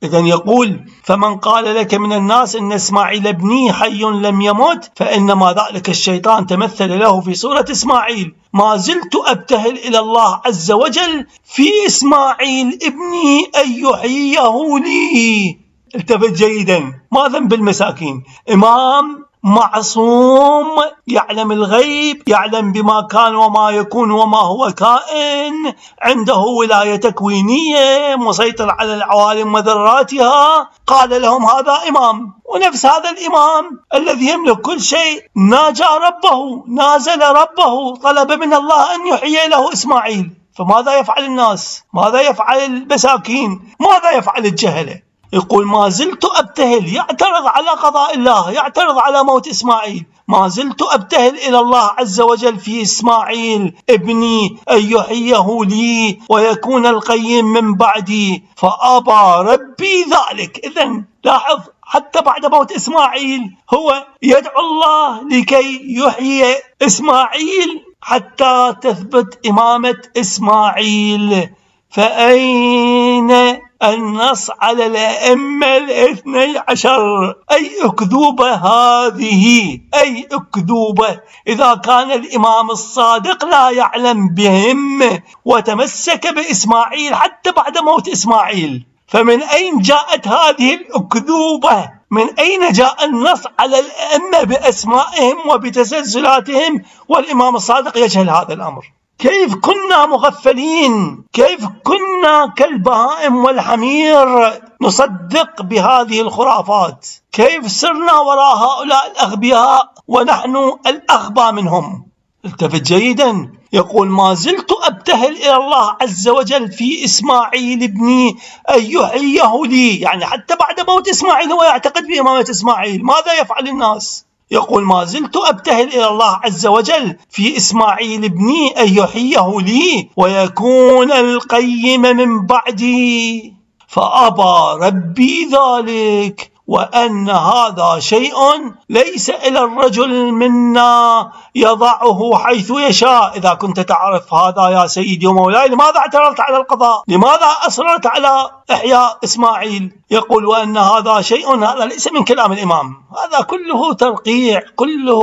إذن يقول: فمن قال لك من الناس إن إسماعيل ابني حي لم يمت فإنما ذلك الشيطان تمثل له في صورة إسماعيل. ما زلت أبتهل إلى الله عز وجل في إسماعيل ابني أن يحييه لي. التفت جيدا، ما ذنب المساكين؟ إمام معصوم يعلم الغيب، يعلم بما كان وما يكون وما هو كائن، عنده ولاية تكوينية، مسيطر على العوالم وذراتها. قال لهم هذا إمام، ونفس هذا الإمام الذي يملك كل شيء ناجى ربه، نازل ربه، طلب من الله أن يحيي له إسماعيل. فماذا يفعل الناس؟ ماذا يفعل المساكين؟ ماذا يفعل الجهلة؟ يقول: ما زلت أبتهل، يعترض على قضاء الله، يعترض على موت إسماعيل. ما زلت أبتهل إلى الله عز وجل في إسماعيل ابني أن يحييه لي ويكون القيم من بعدي، فأبى ربي ذلك. إذن لاحظ، حتى بعد موت إسماعيل هو يدعو الله لكي يحيي إسماعيل حتى تثبت إمامة إسماعيل. فأين النص على الأئمة الاثني عشر؟ أي أكذوبة هذه، أي أكذوبة! إذا كان الإمام الصادق لا يعلم بهم وتمسك بإسماعيل حتى بعد موت إسماعيل، فمن أين جاءت هذه الأكذوبة؟ من أين جاء النص على الأئمة بأسمائهم وبتسلسلاتهم والإمام الصادق يجهل هذا الأمر؟ كيف كنا مغفلين؟ كيف كنا كالبهائم والحمير نصدق بهذه الخرافات؟ كيف سرنا وراء هؤلاء الأغبياء ونحن الأغبى منهم؟ التفت جيدا، يقول: ما زلت أبتهل إلى الله عز وجل في إسماعيل ابني أن يحييه لي، يعني حتى بعد موت إسماعيل هو يعتقد بإمامة إسماعيل. ماذا يفعل الناس؟ يقول: ما زلت أبتهل إلى الله عز وجل في إسماعيل ابني أن يحييه لي ويكون القيم من بعدي، فأبى ربي ذلك، وأن هذا شيء ليس إلى الرجل منا يضعه حيث يشاء. إذا كنت تعرف هذا يا سيدي ومولاي، لماذا اعترضت على القضاء؟ لماذا أصررت على إحياء إسماعيل؟ يقول: وأن هذا شيء، هذا ليس من كلام الإمام، هذا كله ترقيع، كله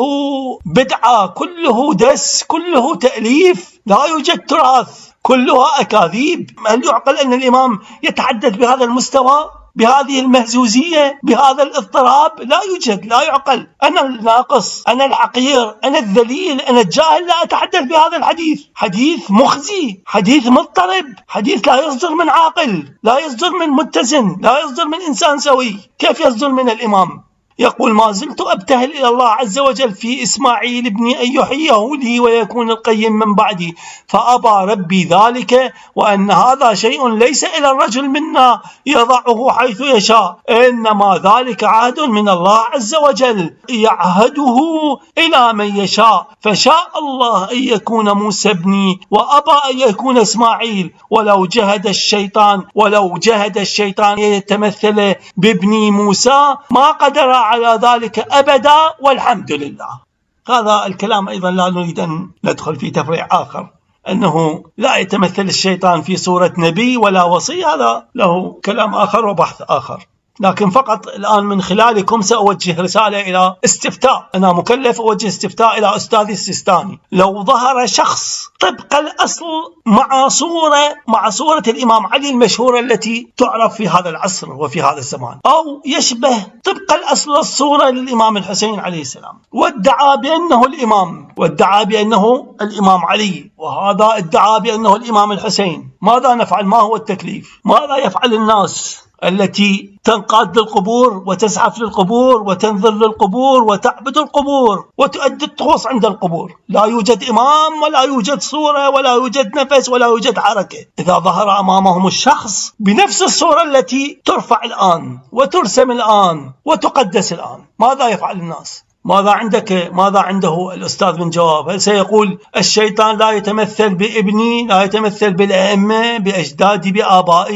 بدعة، كله دس، كله تأليف، لا يوجد تراث، كلها أكاذيب. هل يعقل أن الإمام يتحدث بهذا المستوى، بهذه المهزوزية، بهذا الاضطراب؟ لا يوجد، لا يعقل. أنا الناقص، أنا الحقير، أنا الذليل، أنا الجاهل لا أتحدث بهذا الحديث. حديث مخزي، حديث مضطرب، حديث لا يصدر من عاقل، لا يصدر من متزن، لا يصدر من إنسان سوي. كيف يصدر من الإمام؟ يقول: ما زلت أبتهل إلى الله عز وجل في إسماعيل ابني أن يحييه لي ويكون القيم من بعدي، فأبى ربي ذلك، وأن هذا شيء ليس إلى الرجل منا يضعه حيث يشاء، إنما ذلك عهد من الله عز وجل يعهده إلى من يشاء. فشاء الله أن يكون موسى ابني وأبى أن يكون إسماعيل، ولو جهد الشيطان ولو جهد الشيطان يتمثل بابني موسى ما قدر على ذلك أبدا، والحمد لله. هذا الكلام أيضا لا نريد أن ندخل في تفريع آخر، أنه لا يتمثل الشيطان في صورة نبي ولا وصي، هذا له كلام آخر وبحث آخر. لكن فقط الآن من خلالكم سأوجه رسالة إلى استفتاء، أنا مكلف أوجه استفتاء إلى أستاذي السيستاني. لو ظهر شخص طبق الأصل مع صورة مع صورة الإمام علي المشهورة التي تعرف في هذا العصر وفي هذا الزمان، أو يشبه طبق الأصل الصورة للإمام الحسين عليه السلام، وادعى بأنه الإمام، وادعى بأنه الإمام علي، وهذا ادعى بأنه الإمام الحسين، ماذا نفعل؟ ما هو التكليف؟ ماذا يفعل الناس التي تنقاد للقبور وتزحف للقبور وتنذر للقبور وتعبد القبور وتؤدي الطقوس عند القبور؟ لا يوجد إمام ولا يوجد صورة ولا يوجد نفس ولا يوجد حركة. إذا ظهر أمامهم الشخص بنفس الصورة التي ترفع الآن وترسم الآن وتقدس الآن، ماذا يفعل الناس؟ ماذا عندك؟ ماذا عنده الأستاذ من جواب؟ هل سيقول الشيطان لا يتمثل بابني، لا يتمثل بالأئمة، بأجدادي، بآبائي؟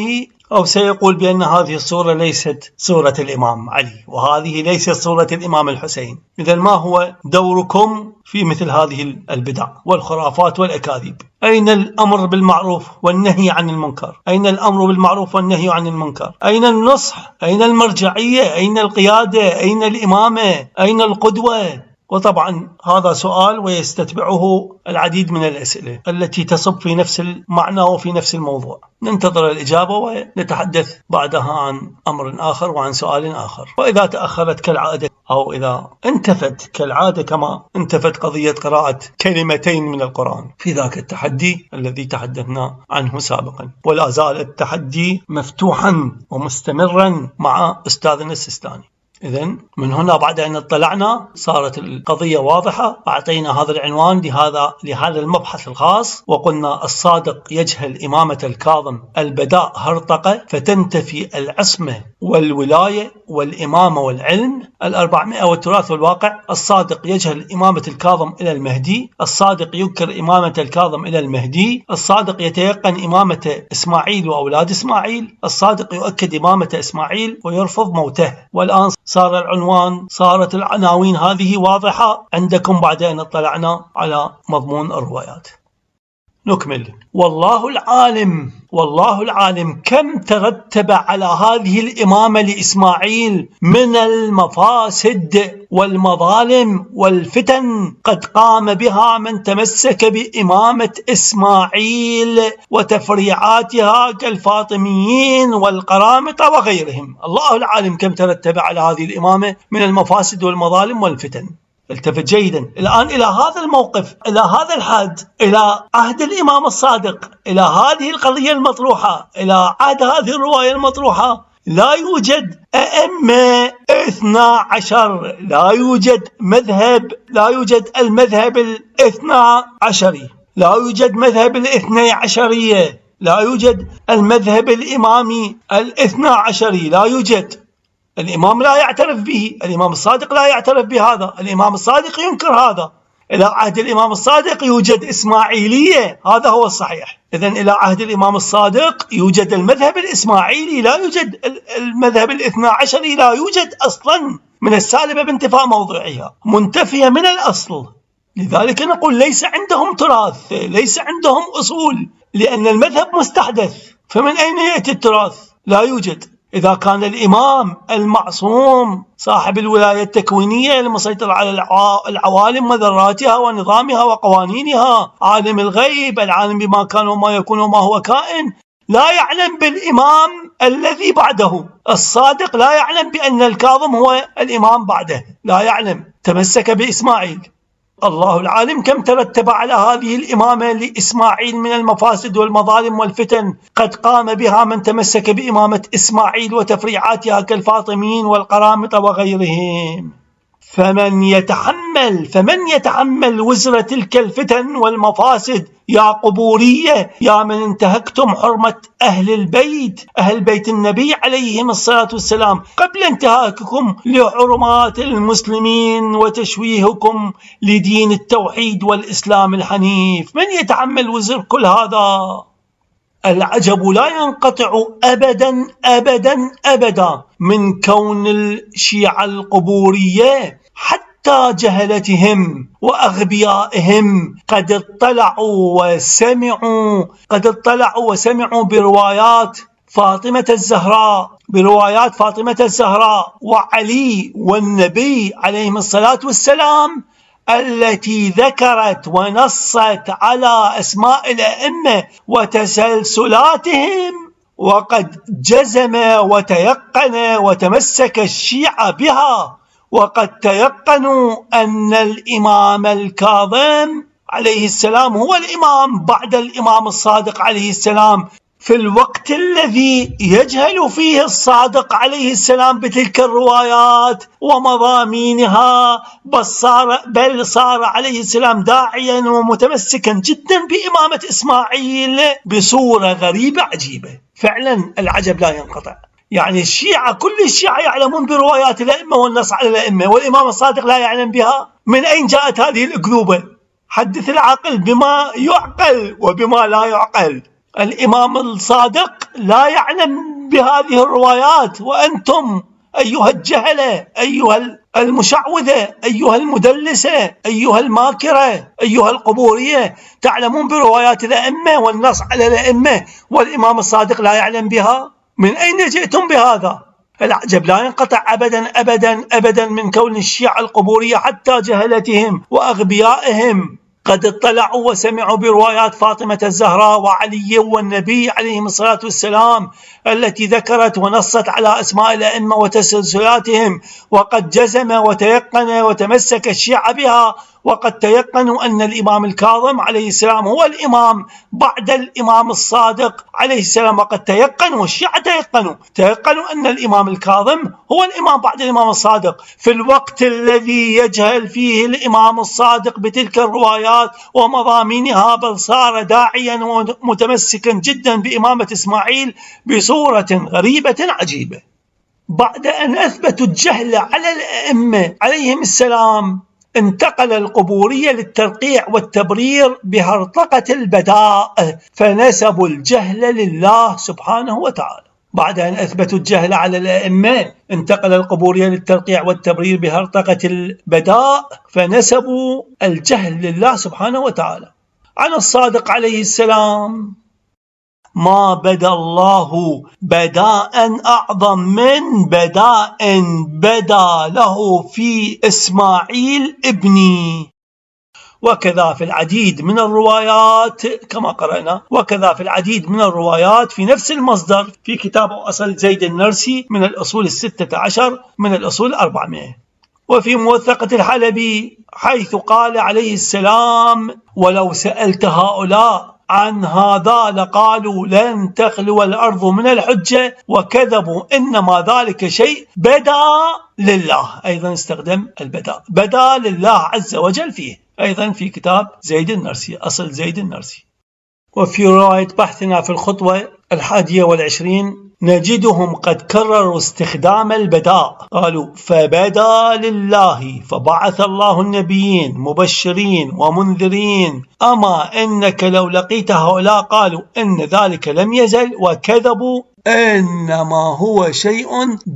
أو سيقول بأن هذه الصورة ليست صورة الإمام علي وهذه ليست صورة الإمام الحسين. إذا ما هو دوركم في مثل هذه البدع والخرافات والأكاذيب؟ أين الأمر بالمعروف والنهي عن المنكر؟ أين الأمر بالمعروف والنهي عن المنكر؟ أين النصح؟ أين المرجعية؟ أين القيادة؟ أين الإمامة؟ أين القدوة؟ وطبعا هذا سؤال ويستتبعه العديد من الأسئلة التي تصب في نفس المعنى وفي نفس الموضوع. ننتظر الإجابة ونتحدث بعدها عن أمر آخر وعن سؤال آخر. وإذا تأخرت كالعادة أو إذا انتفت كالعادة كما انتفت قضية قراءة كلمتين من القرآن في ذاك التحدي الذي تحدثنا عنه سابقا، ولا زال التحدي مفتوحا ومستمرا مع أستاذنا السيستاني. إذن من هنا بعد أن اطلعنا صارت القضية واضحة، أعطينا هذا العنوان لهذا لهذا المبحث الخاص وقلنا الصادق يجهل إمامة الكاظم البداء هرطقة فتنتفي العصمة والولاية والإمامة والعلم الأربعمائة والتراث والواقع. الصادق يجهل إمامة الكاظم إلى المهدي، الصادق ينكر إمامة الكاظم إلى المهدي، الصادق يتيقن إمامة إسماعيل وأولاد إسماعيل، الصادق يؤكد إمامة إسماعيل ويرفض موته. والآن صار العنوان، صارت العناوين هذه واضحة عندكم بعد أن اطلعنا على مضمون الروايات. نكمل. والله العالم والله العالم كم ترتب على هذه الإمامة لإسماعيل من المفاسد والمظالم والفتن قد قام بها من تمسك بإمامة إسماعيل وتفريعاتها كالفاطميين والقرامطة وغيرهم. الله العالم كم ترتب على هذه الإمامة من المفاسد والمظالم والفتن. التفت جيدا الآن إلى هذا الموقف، إلى هذا الحد، إلى عهد الإمام الصادق، إلى هذه القضية المطروحة، إلى عهد هذه الرواية المطروحة. لا يوجد أئمة اثنا عشر، لا يوجد مذهب، لا يوجد المذهب الاثنى عشري، لا يوجد مذهب الاثني عشرية، لا يوجد المذهب الإمامي الاثنى عشري، لا يوجد. الإمام لا يعترف به، الإمام الصادق لا يعترف بهذا، الإمام الصادق ينكر هذا. إلى عهد الإمام الصادق يوجد إسماعيلية، هذا هو الصحيح. إذن إلى عهد الإمام الصادق يوجد المذهب الإسماعيلي، لا يوجد المذهب الاثنى عشري، لا يوجد أصلا، من السالبة بانتفاء موضوعها، منتفية من الأصل. لذلك نقول ليس عندهم تراث، ليس عندهم أصول، لأن المذهب مستحدث، فمن أين يأتي التراث؟ لا يوجد. إذا كان الإمام المعصوم صاحب الولاية التكوينية المسيطر على العوالم وذراتها ونظامها وقوانينها، عالم الغيب العالم بما كان وما يكون وما هو كائن، لا يعلم بالإمام الذي بعده. الصادق لا يعلم بأن الكاظم هو الإمام بعده، لا يعلم، تمسك بإسماعيل. الله العالم كم ترتب على هذه الإمامة لإسماعيل من المفاسد والمظالم والفتن قد قام بها من تمسك بإمامة إسماعيل وتفريعاتها كالفاطميين والقرامطة وغيرهم. فمن يتحمل فمن يتحمل وزر تلك الفتن والمفاسد يا قبورية، يا من انتهكتم حرمة أهل البيت، أهل بيت النبي عليهم الصلاة والسلام، قبل انتهاككم لحرمات المسلمين وتشويهكم لدين التوحيد والإسلام الحنيف. من يتحمل وزر كل هذا؟ العجب لا ينقطع أبدا أبدا أبدا من كون الشيعة القبورية حتى جهلتهم وأغبيائهم قد اطلعوا وسمعوا قد اطلعوا وسمعوا بروايات فاطمة الزهراء بروايات فاطمة الزهراء وعلي والنبي عليهم الصلاة والسلام التي ذكرت ونصت على أسماء الأئمة وتسلسلاتهم، وقد جزم وتيقن وتمسك الشيعة بها، وقد تيقنوا أن الإمام الكاظم عليه السلام هو الإمام بعد الإمام الصادق عليه السلام، في الوقت الذي يجهل فيه الصادق عليه السلام بتلك الروايات ومضامينها، بل صار, بل صار عليه السلام داعيا ومتمسكا جدا بإمامة إسماعيل بصورة غريبة عجيبة. فعلا العجب لا ينقطع. يعني الشيعة كل الشيعة يعلمون بروايات الأئمة والنص على الأئمة، والإمام الصادق لا يعلم بها. من أين جاءت هذه الأكذوبة؟ حدث العقل بما يعقل وبما لا يعقل. الإمام الصادق لا يعلم بهذه الروايات، وأنتم أيها الجهلة، أيها المشعوذة، أيها المدلسة، أيها الماكرة، أيها القبورية، تعلمون بروايات الأئمة والنص على الأئمة والإمام الصادق لا يعلم بها؟ من أين جئتم بهذا؟ العجب لا ينقطع أبدا أبدا أبدا من كون الشيعة القبورية حتى جهلتهم وأغبيائهم قد اطلعوا وسمعوا بروايات فاطمة الزهراء وعلي والنبي عليهم الصلاة والسلام التي ذكرت ونصت على أسماء الأئمة وتسلسلاتهم، وقد جزم وتيقن وتمسك الشيعة بها، وقد تيقنوا أن الإمام الكاظم عليه السلام هو الإمام بعد الإمام الصادق عليه السلام، وقد تيقنوا الشيعة تيقنوا تيقنوا أن الإمام الكاظم هو الإمام بعد الإمام الصادق، في الوقت الذي يجهل فيه الإمام الصادق بتلك الروايات ومضامينها، بل صار داعيا ومتمسكا جدا بإمامة إسماعيل بصورة غريبة عجيبة. بعد أن أثبتوا الجهل على الأئمة عليهم السلام، انتقل القبورية للترقيع والتبرير بهرطقة البداء، فنسبوا الجهل لله سبحانه وتعالى. بعد أن أثبتوا الجهل على الأئمة، انتقل القبورية للترقيع والتبرير بهرطقة البداء، فنسبوا الجهل لله سبحانه وتعالى. عن الصادق عليه السلام: ما بدا الله بداء أعظم من بداء بدا له في إسماعيل ابني. وكذا في العديد من الروايات كما قرأنا، وكذا في العديد من الروايات في نفس المصدر في كتاب أصل زيد النرسي من الأصول الستة عشر من الأصول الأربعمائة، وفي موثقة الحلبي حيث قال عليه السلام: ولو سألت هؤلاء عن هذا لقالوا لن تخلو الأرض من الحجة، وكذبوا، إنما ذلك شيء بدا لله. أيضا استخدم البداء، بدا لله عز وجل فيه، أيضا في كتاب زيد النرسي أصل زيد النرسي. وفي رواية بحثنا في الخطوة الحادية والعشرين نجدهم قد كرروا استخدام البداء، قالوا: فبدا لله فبعث الله النبيين مبشرين ومنذرين، أما إنك لو لقيت هؤلاء قالوا إن ذلك لم يزل، وكذبوا، إنما هو شيء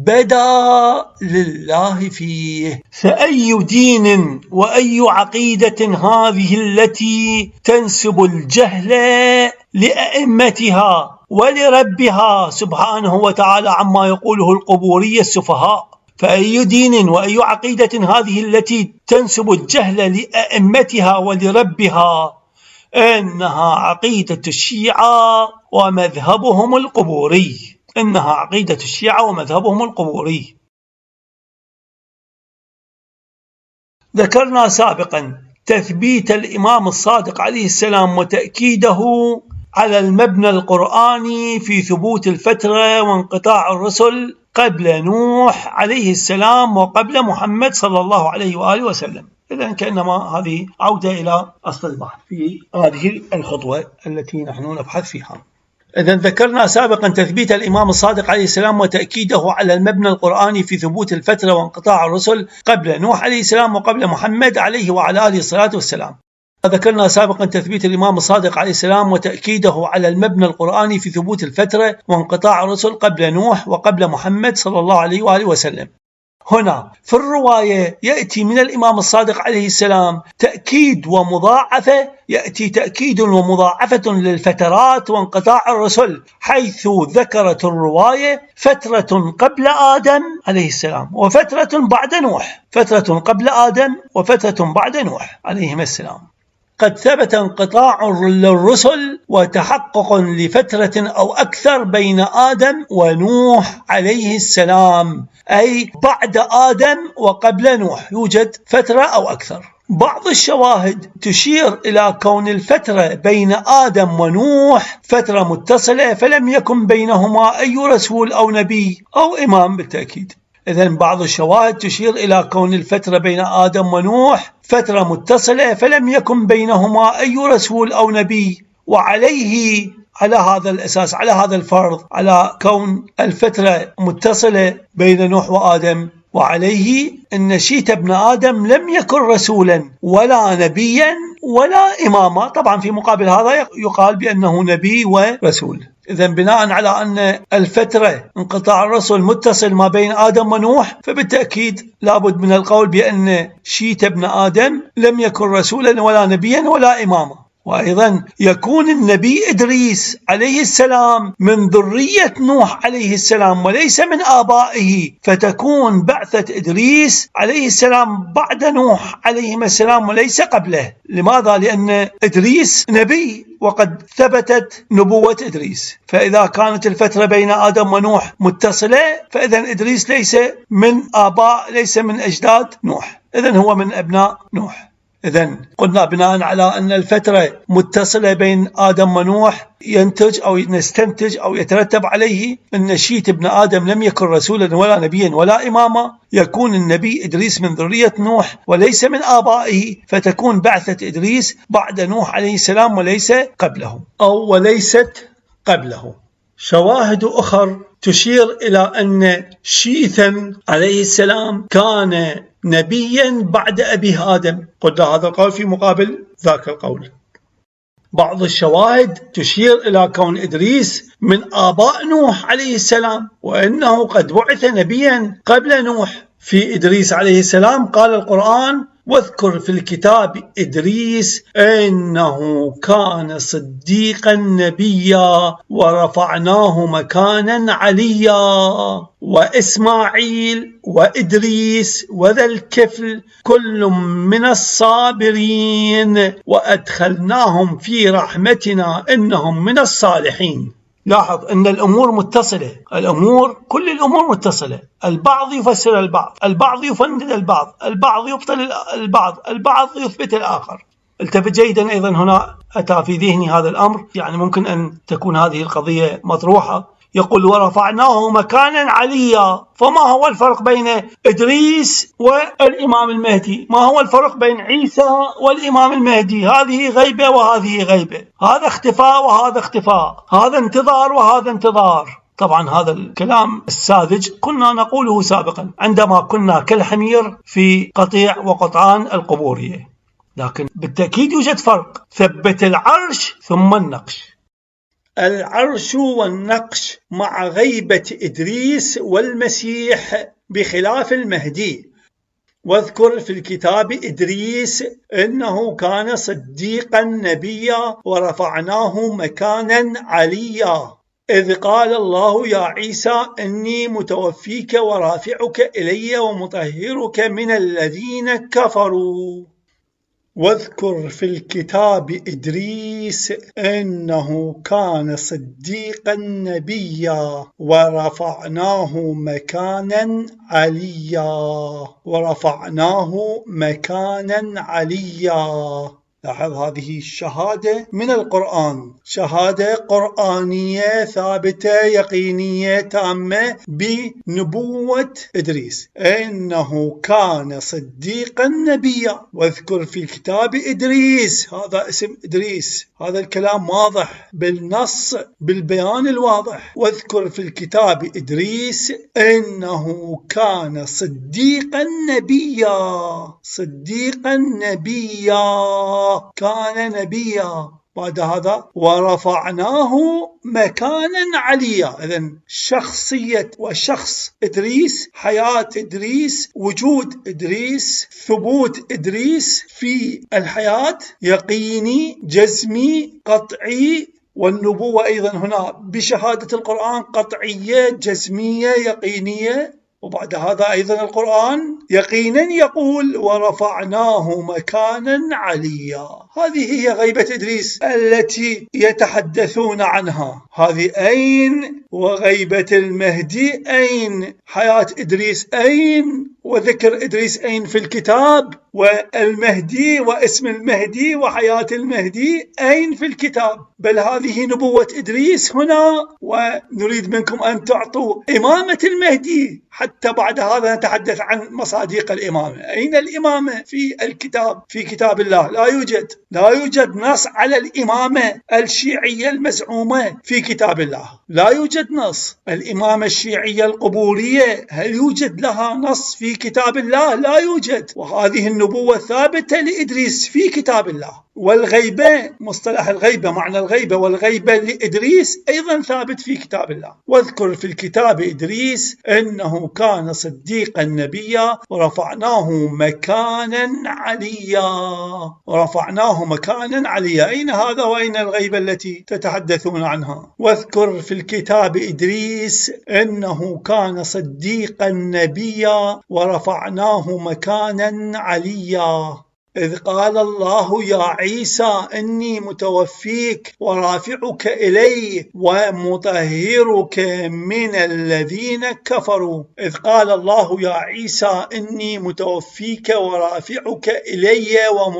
بدا لله فيه. فأي دين وأي عقيدة هذه التي تنسب الجهل لأئمتها ولربها سبحانه وتعالى عما يقوله القبورية السفهاء؟ فأي دين وأي عقيدة هذه التي تنسب الجهل لأئمتها ولربها؟ إنها عقيدة الشيعة ومذهبهم القبوري، إنها عقيدة الشيعة ومذهبهم القبوري. ذكرنا سابقا تثبيت الإمام الصادق عليه السلام وتأكيده على المبنى القرآني في ثبوت الفترة وانقطاع الرسل قبل نوح عليه السلام وقبل محمد صلى الله عليه وآله وسلم. إذن كأنما هذه عودة إلى أصل البحث في هذه الخطوة التي نحن نبحث فيها. إذن ذكرنا سابقا تثبيت الإمام الصادق عليه السلام وتأكيده على المبنى القرآني في ثبوت الفترة وانقطاع الرسل قبل نوح عليه السلام وقبل محمد عليه وعلى آله الصلاة والسلام. ذكرنا سابقا تثبيت الإمام الصادق عليه السلام وتأكيده على المبنى القرآني في ثبوت الفترة وانقطاع الرسل قبل نوح وقبل محمد صلى الله عليه وآله وسلم. هنا في الرواية يأتي من الإمام الصادق عليه السلام تأكيد ومضاعفة، يأتي تأكيد ومضاعفة للفترات وانقطاع الرسل، حيث ذكرت الرواية فترة قبل آدم عليه السلام وفترة بعد نوح، فترة قبل آدم وفترة بعد نوح عليهما السلام. قد ثبت انقطاع للرسل وتحقق لفترة أو أكثر بين آدم ونوح عليه السلام، أي بعد آدم وقبل نوح يوجد فترة أو أكثر. بعض الشواهد تشير إلى كون الفترة بين آدم ونوح فترة متصلة، فلم يكن بينهما أي رسول أو نبي أو إمام بالتأكيد. إذن بعض الشواهد تشير إلى كون الفترة بين آدم ونوح فترة متصلة، فلم يكن بينهما أي رسول أو نبي، وعليه على هذا الأساس، على هذا الفرض، على كون الفترة متصلة بين نوح وآدم، وعليه أن شيت ابن آدم لم يكن رسولا ولا نبيا ولا إمامة. طبعا في مقابل هذا يقال بأنه نبي ورسول. إذن بناء على أن الفترة انقطاع الرسل متصل ما بين آدم ونوح، فبالتأكيد لابد من القول بأن شيت ابن آدم لم يكن رسولا ولا نبيا ولا إماما. وأيضا يكون النبي إدريس عليه السلام من ذرية نوح عليه السلام وليس من آبائه، فتكون بعثة إدريس عليه السلام بعد نوح عليه السلام وليس قبله. لماذا؟ لأن إدريس نبي وقد ثبتت نبوة إدريس، فإذا كانت الفترة بين آدم ونوح متصلة فإذا إدريس ليس من آباء ليس من أجداد نوح، إذن هو من أبناء نوح. إذن قلنا بناء على أن الفترة متصلة بين آدم ونوح ينتج أو نستنتج أو يترتب عليه أن شيت ابن آدم لم يكن رسولا ولا نبيا ولا إماما، يكون النبي إدريس من ذرية نوح وليس من آبائه، فتكون بعثة إدريس بعد نوح عليه السلام وليس قبله أو وليست قبله. شواهد أخرى تشير إلى أن شيثا عليه السلام كان نبيا بعد أبيه آدم. قلنا هذا القول في مقابل ذاك القول. بعض الشواهد تشير إلى كون إدريس من آباء نوح عليه السلام، وأنه قد بعث نبيا قبل نوح. في إدريس عليه السلام قال القرآن: واذكر في الكتاب إدريس إنه كان صديقا نبيا ورفعناه مكانا عليا، وإسماعيل وإدريس وذا الكفل كل من الصابرين وأدخلناهم في رحمتنا إنهم من الصالحين. لاحظ أن الأمور متصلة، الأمور كل الأمور متصلة، البعض يفسر البعض، البعض يفند البعض، البعض يبطل البعض، البعض يثبت الآخر. التفت جيدا أيضا، هنا أتى في ذهني هذا الأمر، يعني ممكن أن تكون هذه القضية مطروحة. يقول: ورفعناه مكانا عليا، فما هو الفرق بين إدريس والإمام المهدي؟ ما هو الفرق بين عيسى والإمام المهدي؟ هذه غيبة وهذه غيبة، هذا اختفاء وهذا اختفاء، هذا انتظار وهذا انتظار. طبعا هذا الكلام الساذج كنا نقوله سابقا عندما كنا كالحمير في قطيع وقطعان القبورية، لكن بالتأكيد يوجد فرق. ثبت العرش ثم النقش. العرش والنقش مع غيبة إدريس والمسيح بخلاف المهدي. واذكر في الكتاب إدريس إنه كان صديقا نبيا ورفعناه مكانا عليا، إذ قال الله: يا عيسى إني متوفيك ورافعك إلي ومطهرك من الذين كفروا. واذكر في الكتاب إدريس إنه كان صديقا نبيا ورفعناه مكانا عليا ورفعناه مكانا عليا. لاحظ هذه الشهادة من القرآن، شهادة قرآنية ثابتة يقينية تامة بنبوة إدريس، إنه كان صديقا نبيا. واذكر في الكتاب إدريس، هذا اسم إدريس، هذا الكلام واضح بالنص بالبيان الواضح. واذكر في الكتاب إدريس إنه كان صديقا نبيا، صديقا نبيا، كان نبيا. بعد هذا ورفعناه مكانا عليا. إذن شخصية وشخص إدريس، حياة إدريس، وجود إدريس، ثبوت إدريس في الحياة يقيني جزمي قطعي، والنبوة أيضا هنا بشهادة القرآن قطعية جزمية يقينية. وبعد هذا أيضا القرآن يقينا يقول: ورفعناه مكانا عليا. هذه هي غيبة إدريس التي يتحدثون عنها، هذه أين؟ وغيبة المهدي أين؟ حياة إدريس أين؟ وذكر إدريس أين في الكتاب؟ والمهدي واسم المهدي وحياة المهدي أين في الكتاب؟ بل هذه نبوة إدريس هنا، ونريد منكم أن تعطوا إمامة المهدي، حتى بعد هذا نتحدث عن مصادق الإمامة. أين الإمامة في الكتاب؟ في كتاب الله لا يوجد، لا يوجد نص على الإمامة الشيعية المزعومة في كتاب الله، لا يوجد نص. الإمامة الشيعية القبورية هل يوجد لها نص في كتاب الله؟ لا يوجد. وهذه النبوة ثابتة لإدريس في كتاب الله، والغيبة، مصطلح الغيبة، معنى الغيبة والغيبة لإدريس أيضا ثابت في كتاب الله. واذكر في الكتاب إدريس إنه كان صديقا نبيا ورفعناه مكانا عليا. ورفعناه مكانا عليا، أين هذا وأين الغيبة التي تتحدثون عنها؟ واذكر في الكتاب إدريس إنه كان صديقا نبيا ورفعناه مكانا عليا. إذ قال الله يا عيسى إني متوفيك ورافعك إلي ومطهرك من الذين كفروا. إذ قال الله يا عيسى إني متوفيك ورافعك إلي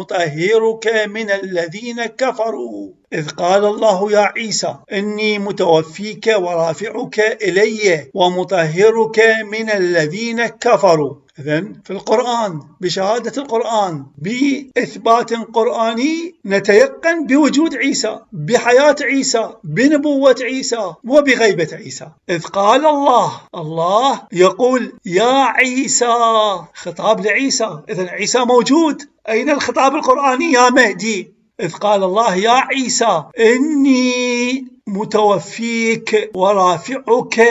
ومطهرك من الذين كفروا. إذ قال الله يا عيسى إني متوفيك ورافعك إلي ومطهرك من الذين كفروا. إذن في القرآن، بشهادة القرآن، بإثبات قرآني، نتيقن بوجود عيسى، بحياة عيسى، بنبوة عيسى، وبغيبة عيسى. إذ قال الله، الله يقول يا عيسى، خطاب لعيسى، إذن عيسى موجود. أين الخطاب القرآني يا مهدي؟ إذ قال الله يا عيسى إني متوفيك ورافعك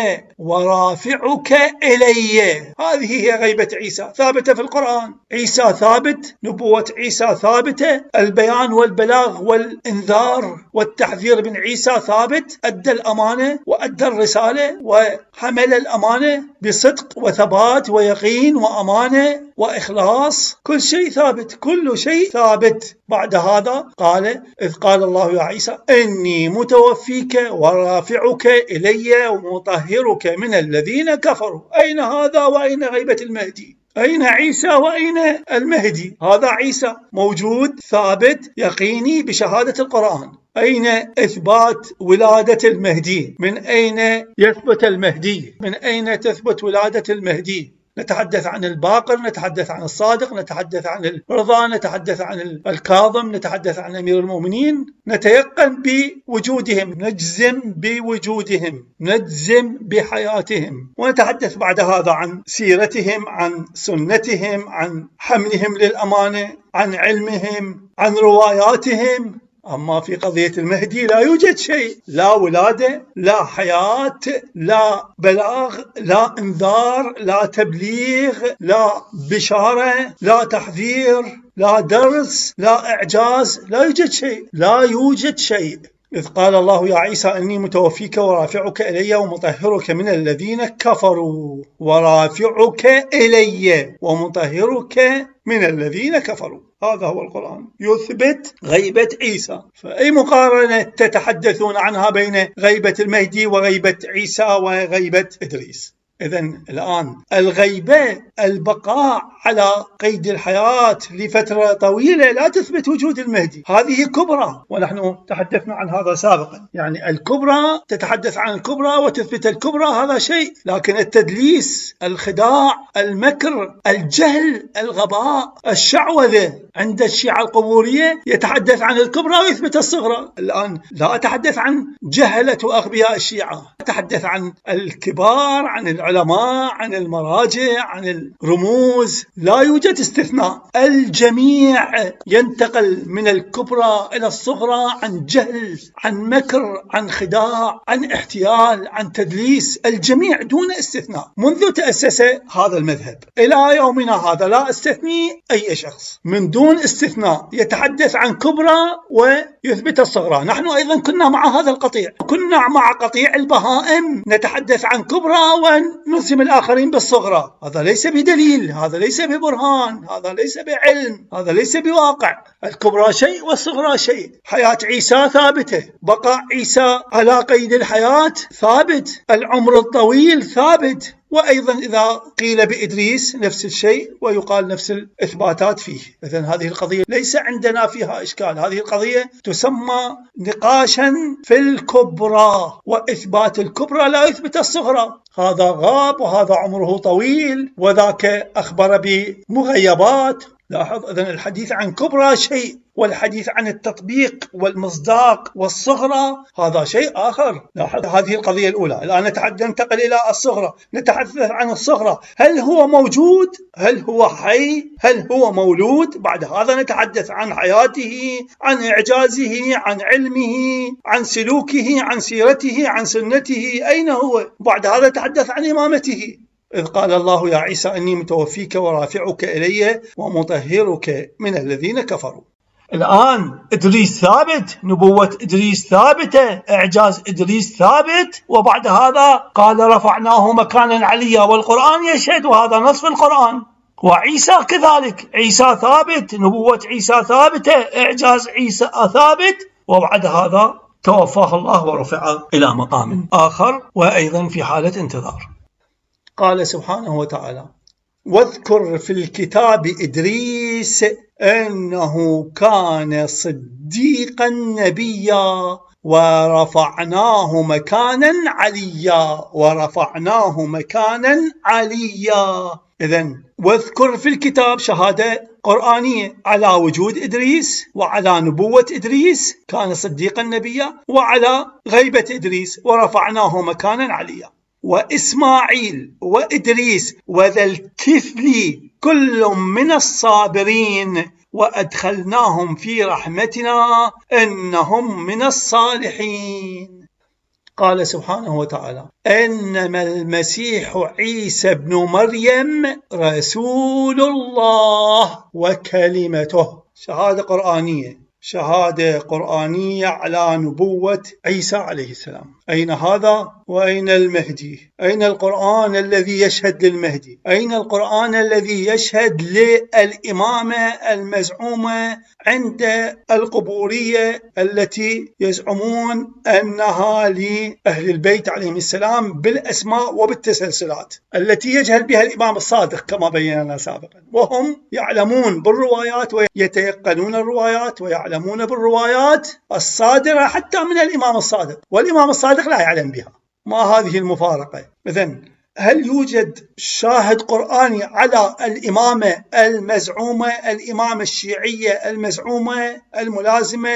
ورافعك إلي. هذه هي غيبة عيسى ثابتة في القرآن. عيسى ثابت، نبوة عيسى ثابتة، البيان والبلاغ والإنذار والتحذير من عيسى ثابت، أدى الأمانة وأدى الرسالة وحمل الأمانة بصدق وثبات ويقين وأمانة وإخلاص. كل شيء ثابت، كل شيء ثابت. بعد هذا قال إذ قال الله يا عيسى إني متوفيك ورافعك إلي ومطهرك من الذين كفروا. أين هذا وأين غيبة المهدي؟ أين عيسى وأين المهدي؟ هذا عيسى موجود ثابت يقيني بشهادة القرآن. أين إثبات ولادة المهدي؟ من أين يثبت المهدي؟ من أين تثبت ولادة المهدي؟ نتحدث عن الباقر، نتحدث عن الصادق، نتحدث عن الرضا، نتحدث عن الكاظم، نتحدث عن أمير المؤمنين. نتيقن بوجودهم، نجزم بوجودهم، نجزم بحياتهم، ونتحدث بعد هذا عن سيرتهم، عن سنتهم، عن حملهم للأمانة، عن علمهم، عن رواياتهم. أما في قضية المهدي لا يوجد شيء، لا ولادة، لا حياة، لا بلاغ، لا انذار، لا تبليغ، لا بشارة، لا تحذير، لا درس، لا إعجاز، لا يوجد شيء، لا يوجد شيء. إذ قال الله يا عيسى إني متوفيك ورافعك إلي ومطهرك من الذين كفروا. ورافعك إلي ومطهرك من الذين كفروا. هذا هو القرآن يثبت غيبة عيسى. فأي مقارنة تتحدثون عنها بين غيبة المهدي وغيبة عيسى وغيبة إدريس؟ إذن الآن الغيبة، البقاء على قيد الحياة لفترة طويلة، لا تثبت وجود المهدي. هذه كبرى، ونحن تحدثنا عن هذا سابقا. يعني الكبرى تتحدث عن الكبرى وتثبت الكبرى، هذا شيء. لكن التدليس، الخداع، المكر، الجهل، الغباء، الشعوذة عند الشيعة القبورية يتحدث عن الكبرى ويثبت الصغرى. الآن لا أتحدث عن جهلة وأغبياء الشيعة، أتحدث عن الكبار، عن العلماء، عن المراجع، عن الرموز. لا يوجد استثناء، الجميع ينتقل من الكبرى إلى الصغرى عن جهل، عن مكر، عن خداع، عن احتيال، عن تدليس. الجميع دون استثناء منذ تأسس هذا المذهب إلى يومنا هذا، لا استثني أي شخص، من دون استثناء يتحدث عن كبرى ويثبت الصغرى. نحن أيضا كنا مع هذا القطيع، كنا مع قطيع البهائم، نتحدث عن كبرى ونلزم الآخرين بالصغرى. هذا ليس بدليل، هذا ليس ببرهان، هذا ليس بعلم، هذا ليس بواقع. الكبرى شيء والصغرى شيء. حياة عيسى ثابتة، بقاء عيسى على قيد الحياة ثابت، العمر الطويل ثابت. وأيضا إذا قيل بإدريس نفس الشيء ويقال نفس الإثباتات فيه. إذن هذه القضية ليس عندنا فيها إشكال. هذه القضية تسمى نقاشا في الكبرى، وإثبات الكبرى لا يثبت الصغرى. هذا غاب وهذا عمره طويل وذاك أخبر بمغيبات. لاحظ، إذن الحديث عن كبرى شيء، والحديث عن التطبيق والمصداق والصغرى هذا شيء آخر. لاحظ هذه القضية الأولى. الآن ننتقل إلى الصغرى، نتحدث عن الصغرى. هل هو موجود؟ هل هو حي؟ هل هو مولود؟ بعد هذا نتحدث عن حياته، عن إعجازه، عن علمه، عن سلوكه، عن سيرته، عن سنته، أين هو؟ بعد هذا نتحدث عن إمامته. إذ قال الله يا عيسى إني متوفيك ورافعك إلي ومطهرك من الذين كفروا. الآن إدريس ثابت، نبوة إدريس ثابتة، إعجاز إدريس ثابت، وبعد هذا قال رفعناه مكانا عليا، والقرآن يشهد، وهذا نص في القرآن. وعيسى كذلك، عيسى ثابت، نبوة عيسى ثابتة، إعجاز عيسى ثابت، وبعد هذا توفاه الله ورفع إلى مقام آخر وأيضا في حالة انتظار. قال سبحانه وتعالى: واذكر في الكتاب إدريس إنه كان صديقا نبيا ورفعناه مكانا عليا ورفعناه مكانا عليا. إذن واذكر في الكتاب شهادة قرآنية على وجود إدريس وعلى نبوة إدريس، كان صديقا نبيا، وعلى غيبة إدريس ورفعناه مكانا عليا. وإسماعيل وإدريس وذا الكفل كل من الصابرين وأدخلناهم في رحمتنا إنهم من الصالحين. قال سبحانه وتعالى: إنما المسيح عيسى بن مريم رسول الله وكلمته. شهادة قرآنية، شهادة قرآنية على نبوة عيسى عليه السلام. أين هذا؟ وأين المهدي؟ أين القرآن الذي يشهد للمهدي؟ أين القرآن الذي يشهد للإمامة المزعومة عند القبورية التي يزعمون أنها لأهل البيت عليهم السلام بالأسماء وبالتسلسلات التي يجهل بها الإمام الصادق كما بينا سابقا، وهم يعلمون بالروايات ويتيقنون الروايات ويعلمون بالروايات الصادرة حتى من الإمام الصادق، والإمام الصادق لا يعلم بها. ما هذه المفارقة؟ إذن هل يوجد شاهد قرآني على الإمامة المزعومة، الإمامة الشيعية المزعومة الملازمة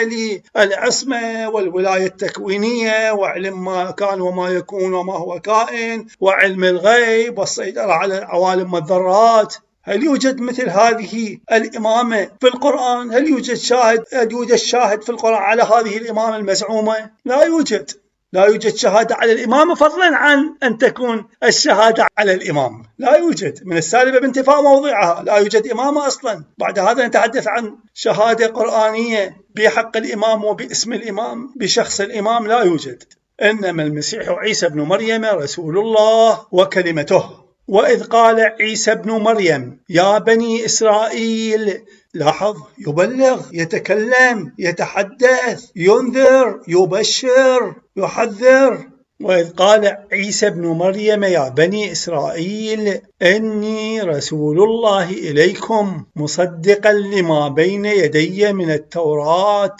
للعصمة والولاية التكوينية وعلم ما كان وما يكون وما هو كائن وعلم الغيب والسيطرة على العوالم والذرات؟ هل يوجد مثل هذه الإمامة في القرآن؟ هل يوجد شاهد هل يوجد شاهد في القرآن على هذه الإمامة المزعومة؟ لا يوجد. لا يوجد شهادة على الإمامة فضلا عن أن تكون الشهادة على الإمام. لا يوجد، من السالبة بانتفاء موضعها، لا يوجد إمامة أصلا. بعد هذا نتحدث عن شهادة قرآنية بحق الإمام وباسم الإمام بشخص الإمام، لا يوجد. إنما المسيح عيسى بن مريم رسول الله وكلمته. وإذ قال عيسى بن مريم يا بني إسرائيل، لاحظ، يبلغ، يتكلم، يتحدث، ينذر، يبشر، يحذر. وإذ قال عيسى بن مريم يا بني إسرائيل إني رسول الله إليكم مصدقا لما بين يدي من التوراة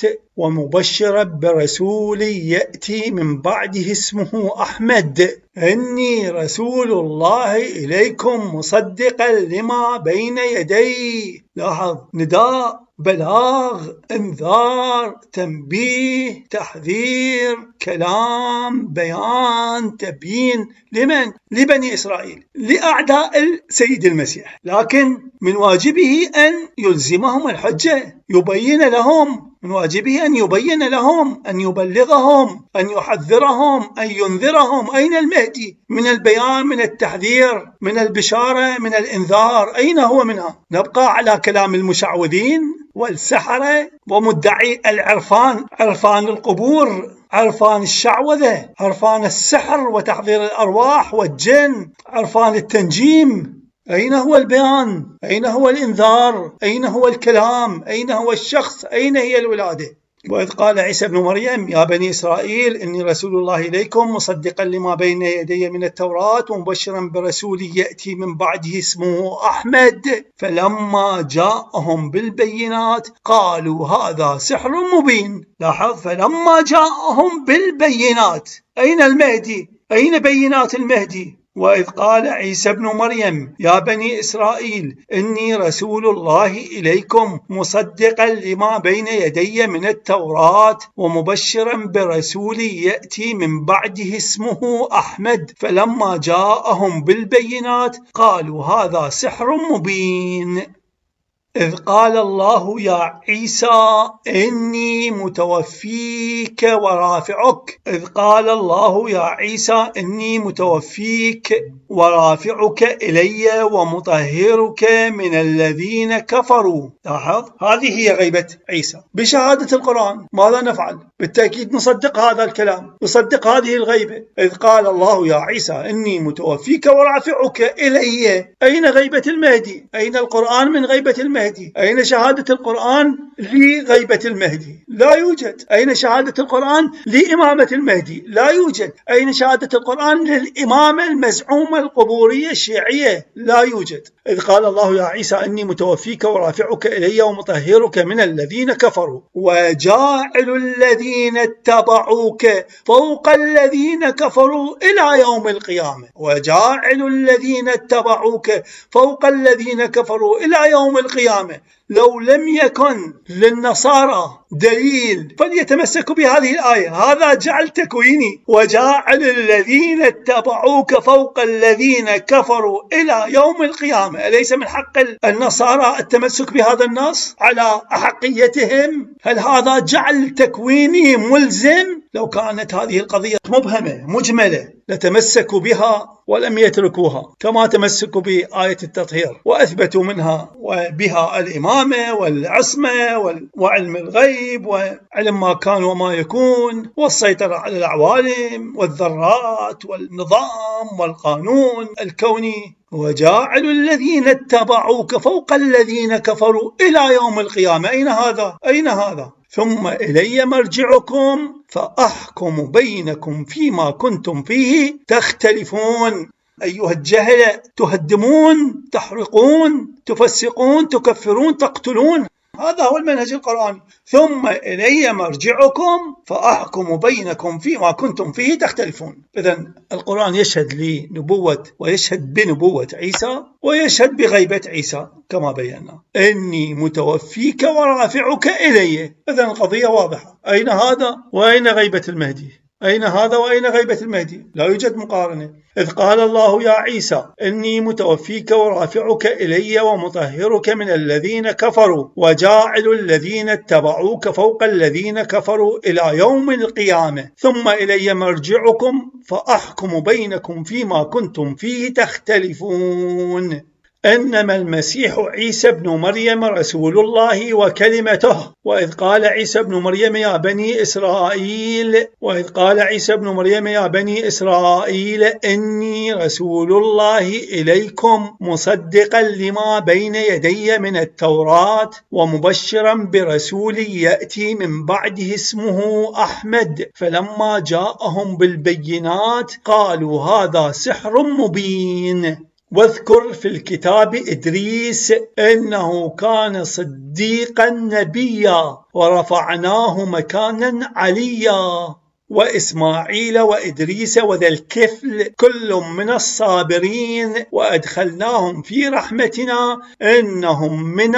ومبشرا برسول يأتي من بعده اسمه أحمد. إني رسول الله إليكم مصدقا لما بين يدي. لاحظ، نداء، بلاغ، انذار، تنبيه، تحذير، كلام، بيان، تبيين. لمن؟ لبني إسرائيل، لأعداء السيد المسيح، لكن من واجبه أن يلزمهم الحجة، يبين لهم، من واجبه أن يبين لهم، أن يبلغهم، أن يحذرهم، أن ينذرهم. أين المهدي من البيان، من التحذير، من البشارة، من الإنذار؟ أين هو منها؟ نبقى على كلام المشعوذين والسحرة ومدعي العرفان، عرفان القبور، عرفان الشعوذة، عرفان السحر وتحضير الأرواح والجن، عرفان التنجيم. أين هو البيان؟ أين هو الإنذار؟ أين هو الكلام؟ أين هو الشخص؟ أين هي الولادة؟ وإذ قال عيسى بن مريم يا بني إسرائيل إني رسول الله إليكم مصدقا لما بين يدي من التوراة ومبشرا برسول يأتي من بعده اسمه أحمد. فلما جاءهم بالبينات قالوا هذا سحر مبين. لاحظ، فلما جاءهم بالبينات. أين المهدي؟ أين بينات المهدي؟ وإذ قال عيسى بن مريم يا بني إسرائيل إني رسول الله إليكم مصدقا لما بين يدي من التوراة ومبشرا برسول يأتي من بعده اسمه أحمد فلما جاءهم بالبينات قالوا هذا سحر مبين. إذ قال الله يا عيسى إني متوفيك ورافعك إذ قال الله يا عيسى إني متوفيك ورافعك إلي ومطهرك من الذين كفروا. لاحظ، هذه هي غيبة عيسى. بشهادة القرآن ماذا نفعل؟ بالتأكيد نصدق هذا الكلام، نصدق هذه الغيبة. إذ قال الله يا عيسى إني متوفيك ورافعك إلي. أين غيبة المهدي؟ أين القرآن من غيبة المهدي؟ أين شهادة القرآن لغيبة المهدي؟ لا يوجد. أين شهادة القرآن لإمامة المهدي؟ لا يوجد. أين شهادة القرآن للإمامة المزعومة القبورية الشيعية؟ لا يوجد. إذ قال الله يا عيسى إني متوفيك ورافعك إلي ومطهرك من الذين كفروا وجاعل الذين اتبعوك فوق الذين كفروا إلى يوم القيامة. وجاعل الذين اتبعوك فوق الذين كفروا إلى يوم القيامة. لو لم يكن للنصارى دليل فليتمسكوا بهذه الآية. هذا جعل تكويني. وجاعل الذين اتبعوك فوق الذين كفروا إلى يوم القيامة. أليس من حق النصارى التمسك بهذا النص على أحقيتهم؟ هل هذا جعل تكويني ملزم؟ لو كانت هذه القضية مبهمة مجملة لتمسكوا بها ولم يتركوها، كما تمسكوا بآية التطهير وأثبتوا منها وبها الإمامة والعصمة وعلم الغيب وعلم ما كان وما يكون والسيطرة على العوالم والذرات والنظام والقانون الكوني. وجاعل الذين اتبعوك فوق الذين كفروا إلى يوم القيامة. أين هذا؟ أين هذا؟ ثم إلي مرجعكم فأحكم بينكم فيما كنتم فيه تختلفون. أيها الجهلة، تهدمون، تحرقون، تفسقون، تكفرون، تقتلون. هذا هو المنهج القرآني. ثم إلي مرجعكم فأحكم بينكم فيما كنتم فيه تختلفون. إذن القرآن يشهد لنبوة ويشهد بنبوة عيسى ويشهد بغيبة عيسى كما بينا. إني متوفيك ورافعك إلي. إذن القضية واضحة. أين هذا وأين غيبة المهدي؟ أين هذا وأين غيبة المهدي؟ لا يوجد مقارنة. إذ قال الله يا عيسى إني متوفيك ورافعك إلي ومطهرك من الذين كفروا وجاعل الذين اتبعوك فوق الذين كفروا إلى يوم القيامة ثم إلي مرجعكم فأحكم بينكم فيما كنتم فيه تختلفون. إنما المسيح عيسى بن مريم رسول الله وكلمته. وإذ قال عيسى بن مريم يا بني إسرائيل وإذ قال عيسى بن مريم يا بني إسرائيل إني رسول الله إليكم مصدقا لما بين يدي من التوراة ومبشرا برسول يأتي من بعده اسمه أحمد فلما جاءهم بالبينات قالوا هذا سحر مبين. واذكر في الكتاب إدريس إنه كان صديقا نبيا ورفعناه مكانا عليا. وإسماعيل وإدريس وذا الكفل كل من الصابرين وأدخلناهم في رحمتنا إنهم من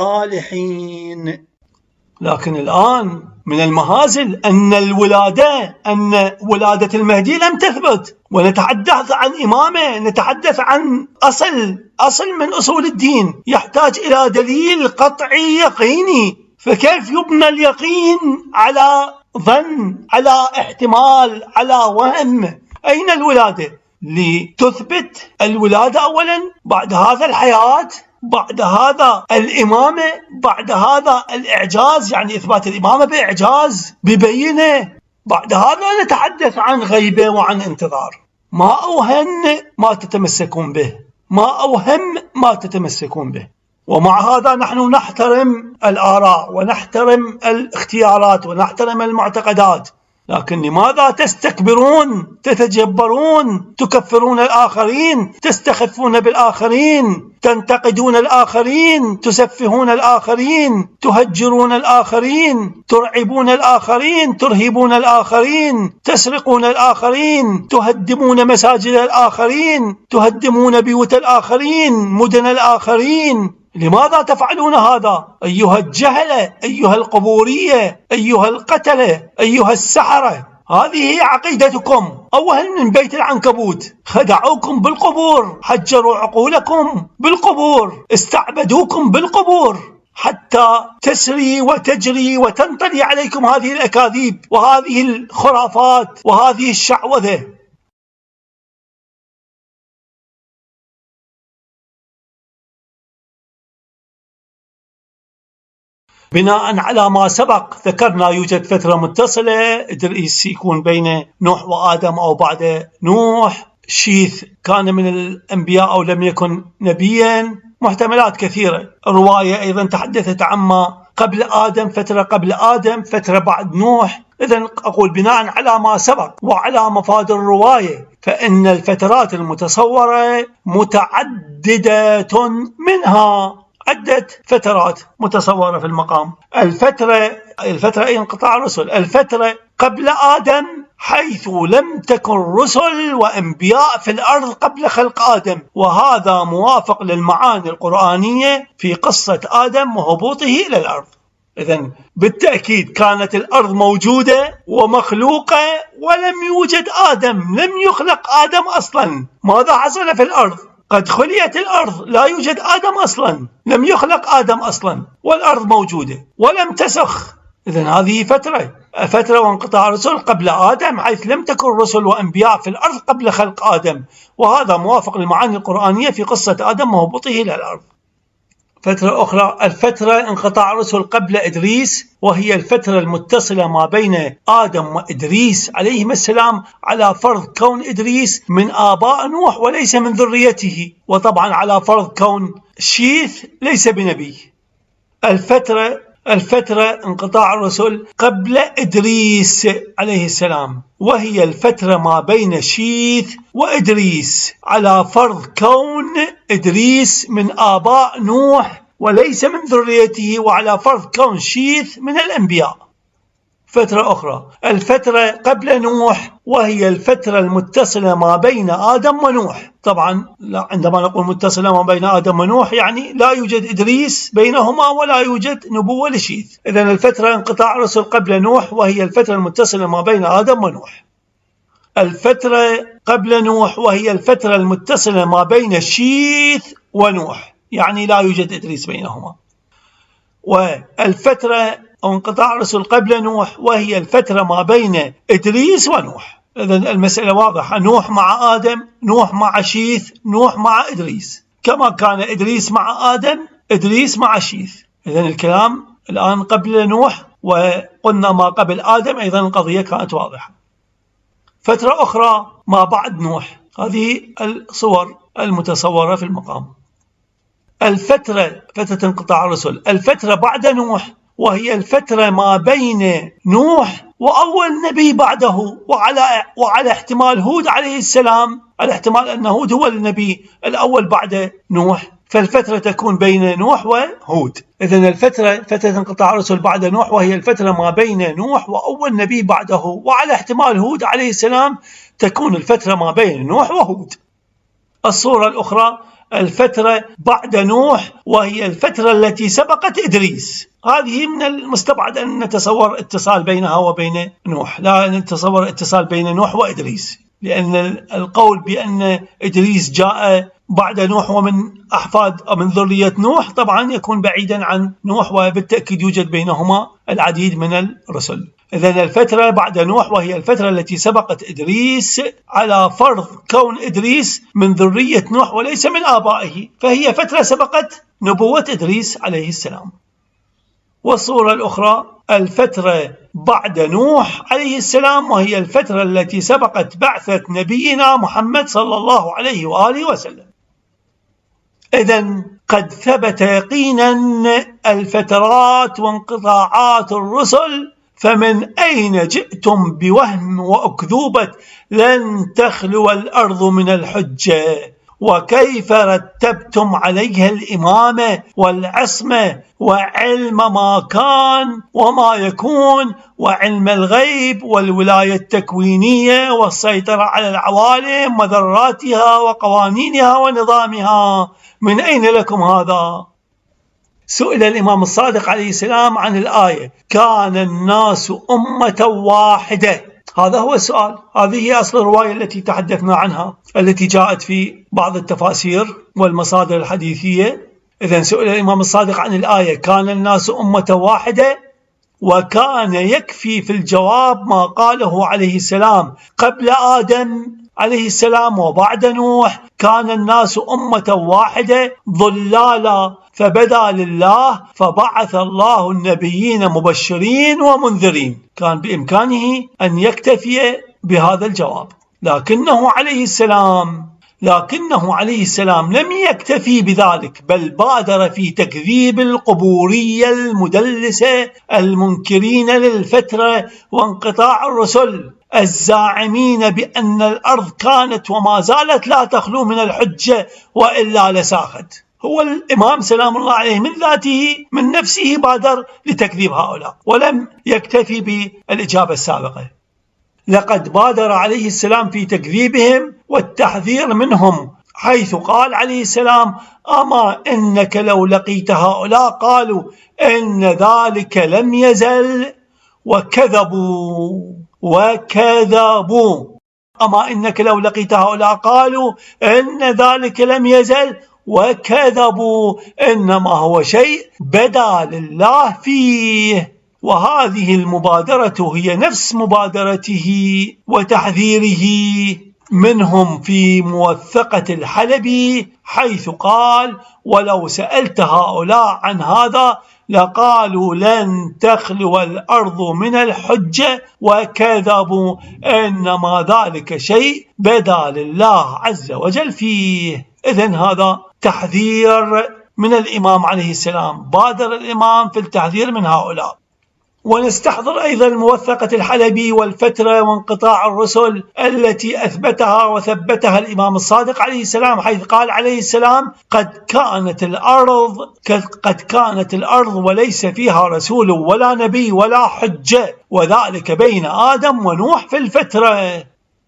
الصالحين. لكن الآن من المهازل أن الولادة أن ولادة المهدي لم تثبت، ونتحدث عن إمامة، نتحدث عن أصل أصل من أصول الدين يحتاج إلى دليل قطعي يقيني. فكيف يبنى اليقين على ظن، على احتمال، على وهم؟ أين الولادة؟ لتثبت الولادة أولا، بعد هذا الحياة، بعد هذا الإمامة، بعد هذا الإعجاز، يعني إثبات الإمامة بإعجاز ببينه، بعد هذا نتحدث عن غيبة وعن انتظار. ما أوهن ما تتمسكون به، ما أوهم ما تتمسكون به. ومع هذا نحن نحترم الآراء ونحترم الاختيارات ونحترم المعتقدات، لكن لماذا تستكبرون، تتجبرون، تكفرون الآخرين، تستخفون بالآخرين، تنتقدون الآخرين، تسفهون الآخرين، تهجرون الآخرين، ترعبون الآخرين، ترهبون الآخرين، تسرقون الآخرين، تهدمون مساجد الآخرين، تهدمون بيوت الآخرين، مدن الآخرين؟ لماذا تفعلون هذا أيها الجهلة، أيها القبورية، أيها القتلة، أيها السحرة؟ هذه هي عقيدتكم. أولا من بيت العنكبوت، خدعوكم بالقبور، حجروا عقولكم بالقبور، استعبدوكم بالقبور، حتى تسري وتجري وتنطلي عليكم هذه الأكاذيب وهذه الخرافات وهذه الشعوذة. بناء على ما سبق ذكرنا يوجد فترة متصلة، إدريس يكون بين نوح وآدم أو بعد نوح، شيث كان من الأنبياء أو لم يكن نبيا، محتملات كثيرة. الرواية أيضا تحدثت عما قبل آدم، فترة قبل آدم، فترة بعد نوح. إذن أقول بناء على ما سبق وعلى مفادر الرواية فإن الفترات المتصورة متعددة، منها عدة فترات متصورة في المقام. الفترة الفترة أي انقطاع الرسل، الفترة قبل آدم حيث لم تكن رسل وأنبياء في الأرض قبل خلق آدم، وهذا موافق للمعاني القرآنية في قصة آدم وهبوطه إلى الأرض. إذن بالتأكيد كانت الأرض موجودة ومخلوقة ولم يوجد آدم، لم يخلق آدم أصلا. ماذا حصل في الأرض؟ قد خليت الأرض، لا يوجد آدم أصلا، لم يخلق آدم أصلا، والأرض موجودة ولم تسخ. إذن هذه فترة فترة وانقطاع الرسل قبل آدم حيث لم تكن رسل وأنبياء في الأرض قبل خلق آدم، وهذا موافق للمعاني القرآنية في قصة آدم وهبوطه إلى الأرض. فترة أخرى الفترة انقطاع الرسل قبل إدريس، وهي الفترة المتصلة ما بين آدم وإدريس عليهما السلام، على فرض كون إدريس من آباء نوح وليس من ذريته، وطبعا على فرض كون شيث ليس بنبي. الفترة الفترة انقطاع الرسل قبل إدريس عليه السلام، وهي الفترة ما بين شيث وإدريس، على فرض كون إدريس من آباء نوح وليس من ذريته، وعلى فرض كون شيث من الأنبياء. فترة أخرى الفترة قبل نوح، وهي الفترة المتصلة ما بين آدم ونوح. طبعا عندما نقول متصلة ما بين آدم ونوح يعني لا يوجد إدريس بينهما ولا يوجد نبوة لشيث. إذن الفترة انقطاع الرسل قبل نوح، وهي الفترة المتصلة ما بين آدم ونوح. الفترة قبل نوح، وهي الفترة المتصلة ما بين شيث ونوح، يعني لا يوجد إدريس بينهما. والفترة أو انقطاع الرسل قبل نوح، وهي الفترة ما بين إدريس ونوح. إذن المسألة واضحة، نوح مع آدم، نوح مع شيث، نوح مع إدريس، كما كان إدريس مع آدم، إدريس مع شيث. إذن الكلام الآن قبل نوح، وقلنا ما قبل آدم أيضا القضية كانت واضحة. فترة أخرى ما بعد نوح، هذه الصور المتصورة في المقام. الفترة فترة انقطاع الرسل، الفترة بعد نوح، وهي الفترة ما بين نوح وأول نبي بعده، وعلى وعلى احتمال هود عليه السلام، على احتمال أن هود هو النبي الأول بعد نوح، فالفترة تكون بين نوح وهود. إذن الفترة فترة انقطاع الرسل بعد نوح، وهي الفترة ما بين نوح وأول نبي بعده، وعلى احتمال هود عليه السلام تكون الفترة ما بين نوح وهود. الصورة الأخرى الفترة بعد نوح، وهي الفترة التي سبقت إدريس. هذه من المستبعد أن نتصور اتصال بينها وبين نوح، لا نتصور اتصال بين نوح وإدريس، لأن القول بأن إدريس جاء بعد نوح ومن أحفاد أو من ذرية نوح طبعا يكون بعيدا عن نوح، وبالتأكيد يوجد بينهما العديد من الرسل. إذن الفترة بعد نوح، وهي الفترة التي سبقت إدريس، على فرض كون إدريس من ذرية نوح وليس من آبائه، فهي فترة سبقت نبوة إدريس عليه السلام. والصورة الأخرى الفترة بعد نوح عليه السلام، وهي الفترة التي سبقت بعثة نبينا محمد صلى الله عليه وآله وسلم. إذن قد ثبت يقينا الفترات وانقطاعات الرسل فمن أين جئتم بوهم وأكذوبة لن تخلو الأرض من الحجة؟ وكيف رتبتم عليها الإمامة والعصمة وعلم ما كان وما يكون وعلم الغيب والولاية التكوينية والسيطرة على العوالم وذراتها وقوانينها ونظامها؟ من أين لكم هذا؟ سئل الإمام الصادق عليه السلام عن الآية كان الناس أمة واحدة. هذا هو السؤال، هذه هي أصل الرواية التي تحدثنا عنها التي جاءت في بعض التفاسير والمصادر الحديثية. إذن سئل الإمام الصادق عن الآية كان الناس أمة واحدة، وكان يكفي في الجواب ما قاله عليه السلام قبل آدم عليه السلام وبعد نوح كان الناس أمة واحدة ضلالا فبدا لله فبعث الله النبيين مبشرين ومنذرين. كان بإمكانه أن يكتفي بهذا الجواب، لكنه عليه السلام لكنه عليه السلام لم يكتفي بذلك، بل بادر في تكذيب القبورية المدلسة المنكرين للفترة وانقطاع الرسل الزاعمين بأن الأرض كانت وما زالت لا تخلو من الحجة وإلا لساخت. هو الإمام سلام الله عليه من ذاته من نفسه بادر لتكذيب هؤلاء ولم يكتفي بالإجابة السابقة. لقد بادر عليه السلام في تكذيبهم والتحذير منهم، حيث قال عليه السلام أما إنك لو لقيت هؤلاء قالوا إن ذلك لم يزل وكذبوا وكذبوا أما إنك لو لقيت هؤلاء قالوا إن ذلك لم يزل وكذبوا إنما هو شيء بدا لله فيه. وهذه المبادرة هي نفس مبادرته وتحذيره منهم في موثقة الحلبي، حيث قال ولو سألت هؤلاء عن هذا لقالوا لن تخلو الأرض من الحجة وكذبوا إنما ذلك شيء بدا لله عز وجل فيه. إذن هذا تحذير من الإمام عليه السلام، بادر الإمام في التحذير من هؤلاء. ونستحضر أيضا موثقة الحلبي والفترة وانقطاع الرسل التي أثبتها وثبتها الإمام الصادق عليه السلام، حيث قال عليه السلام قد كانت الأرض قد كانت الأرض وليس فيها رسول ولا نبي ولا حجة، وذلك بين آدم ونوح في الفترة.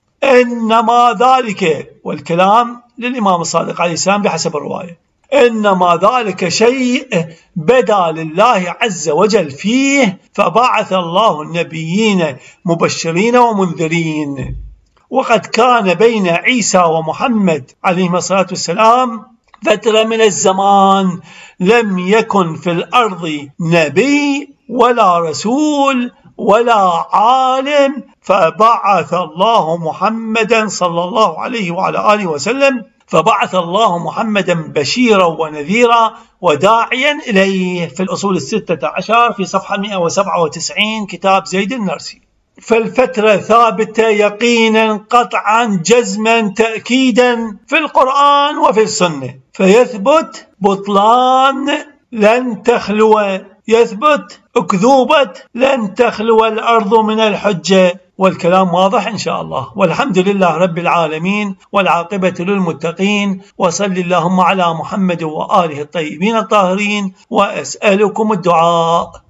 إنما ذلك، والكلام للإمام الصادق عليه السلام بحسب الرواية، إنما ذلك شيء بدا لله عز وجل فيه فبعث الله النبيين مبشرين ومنذرين. وقد كان بين عيسى ومحمد عليهما الصلاة والسلام فترة من الزمان لم يكن في الأرض نبي ولا رسول ولا عالم، فبعث الله محمدا صلى الله عليه وعلى آله وسلم فبعث الله محمدا بشيرا ونذيرا وداعيا إليه، في الأصول الستة عشر في صفحة مئة وسبعة وتسعين كتاب زيد النرسي. فالفترة ثابتة يقينا قطعا جزما تأكيدا في القرآن وفي السنة، فيثبت بطلان لن تخلو، يثبت أكذوبة لن تخلو الأرض من الحجة، والكلام واضح إن شاء الله. والحمد لله رب العالمين والعاقبة للمتقين، وصل اللهم على محمد وآله الطيبين الطاهرين، وأسألكم الدعاء.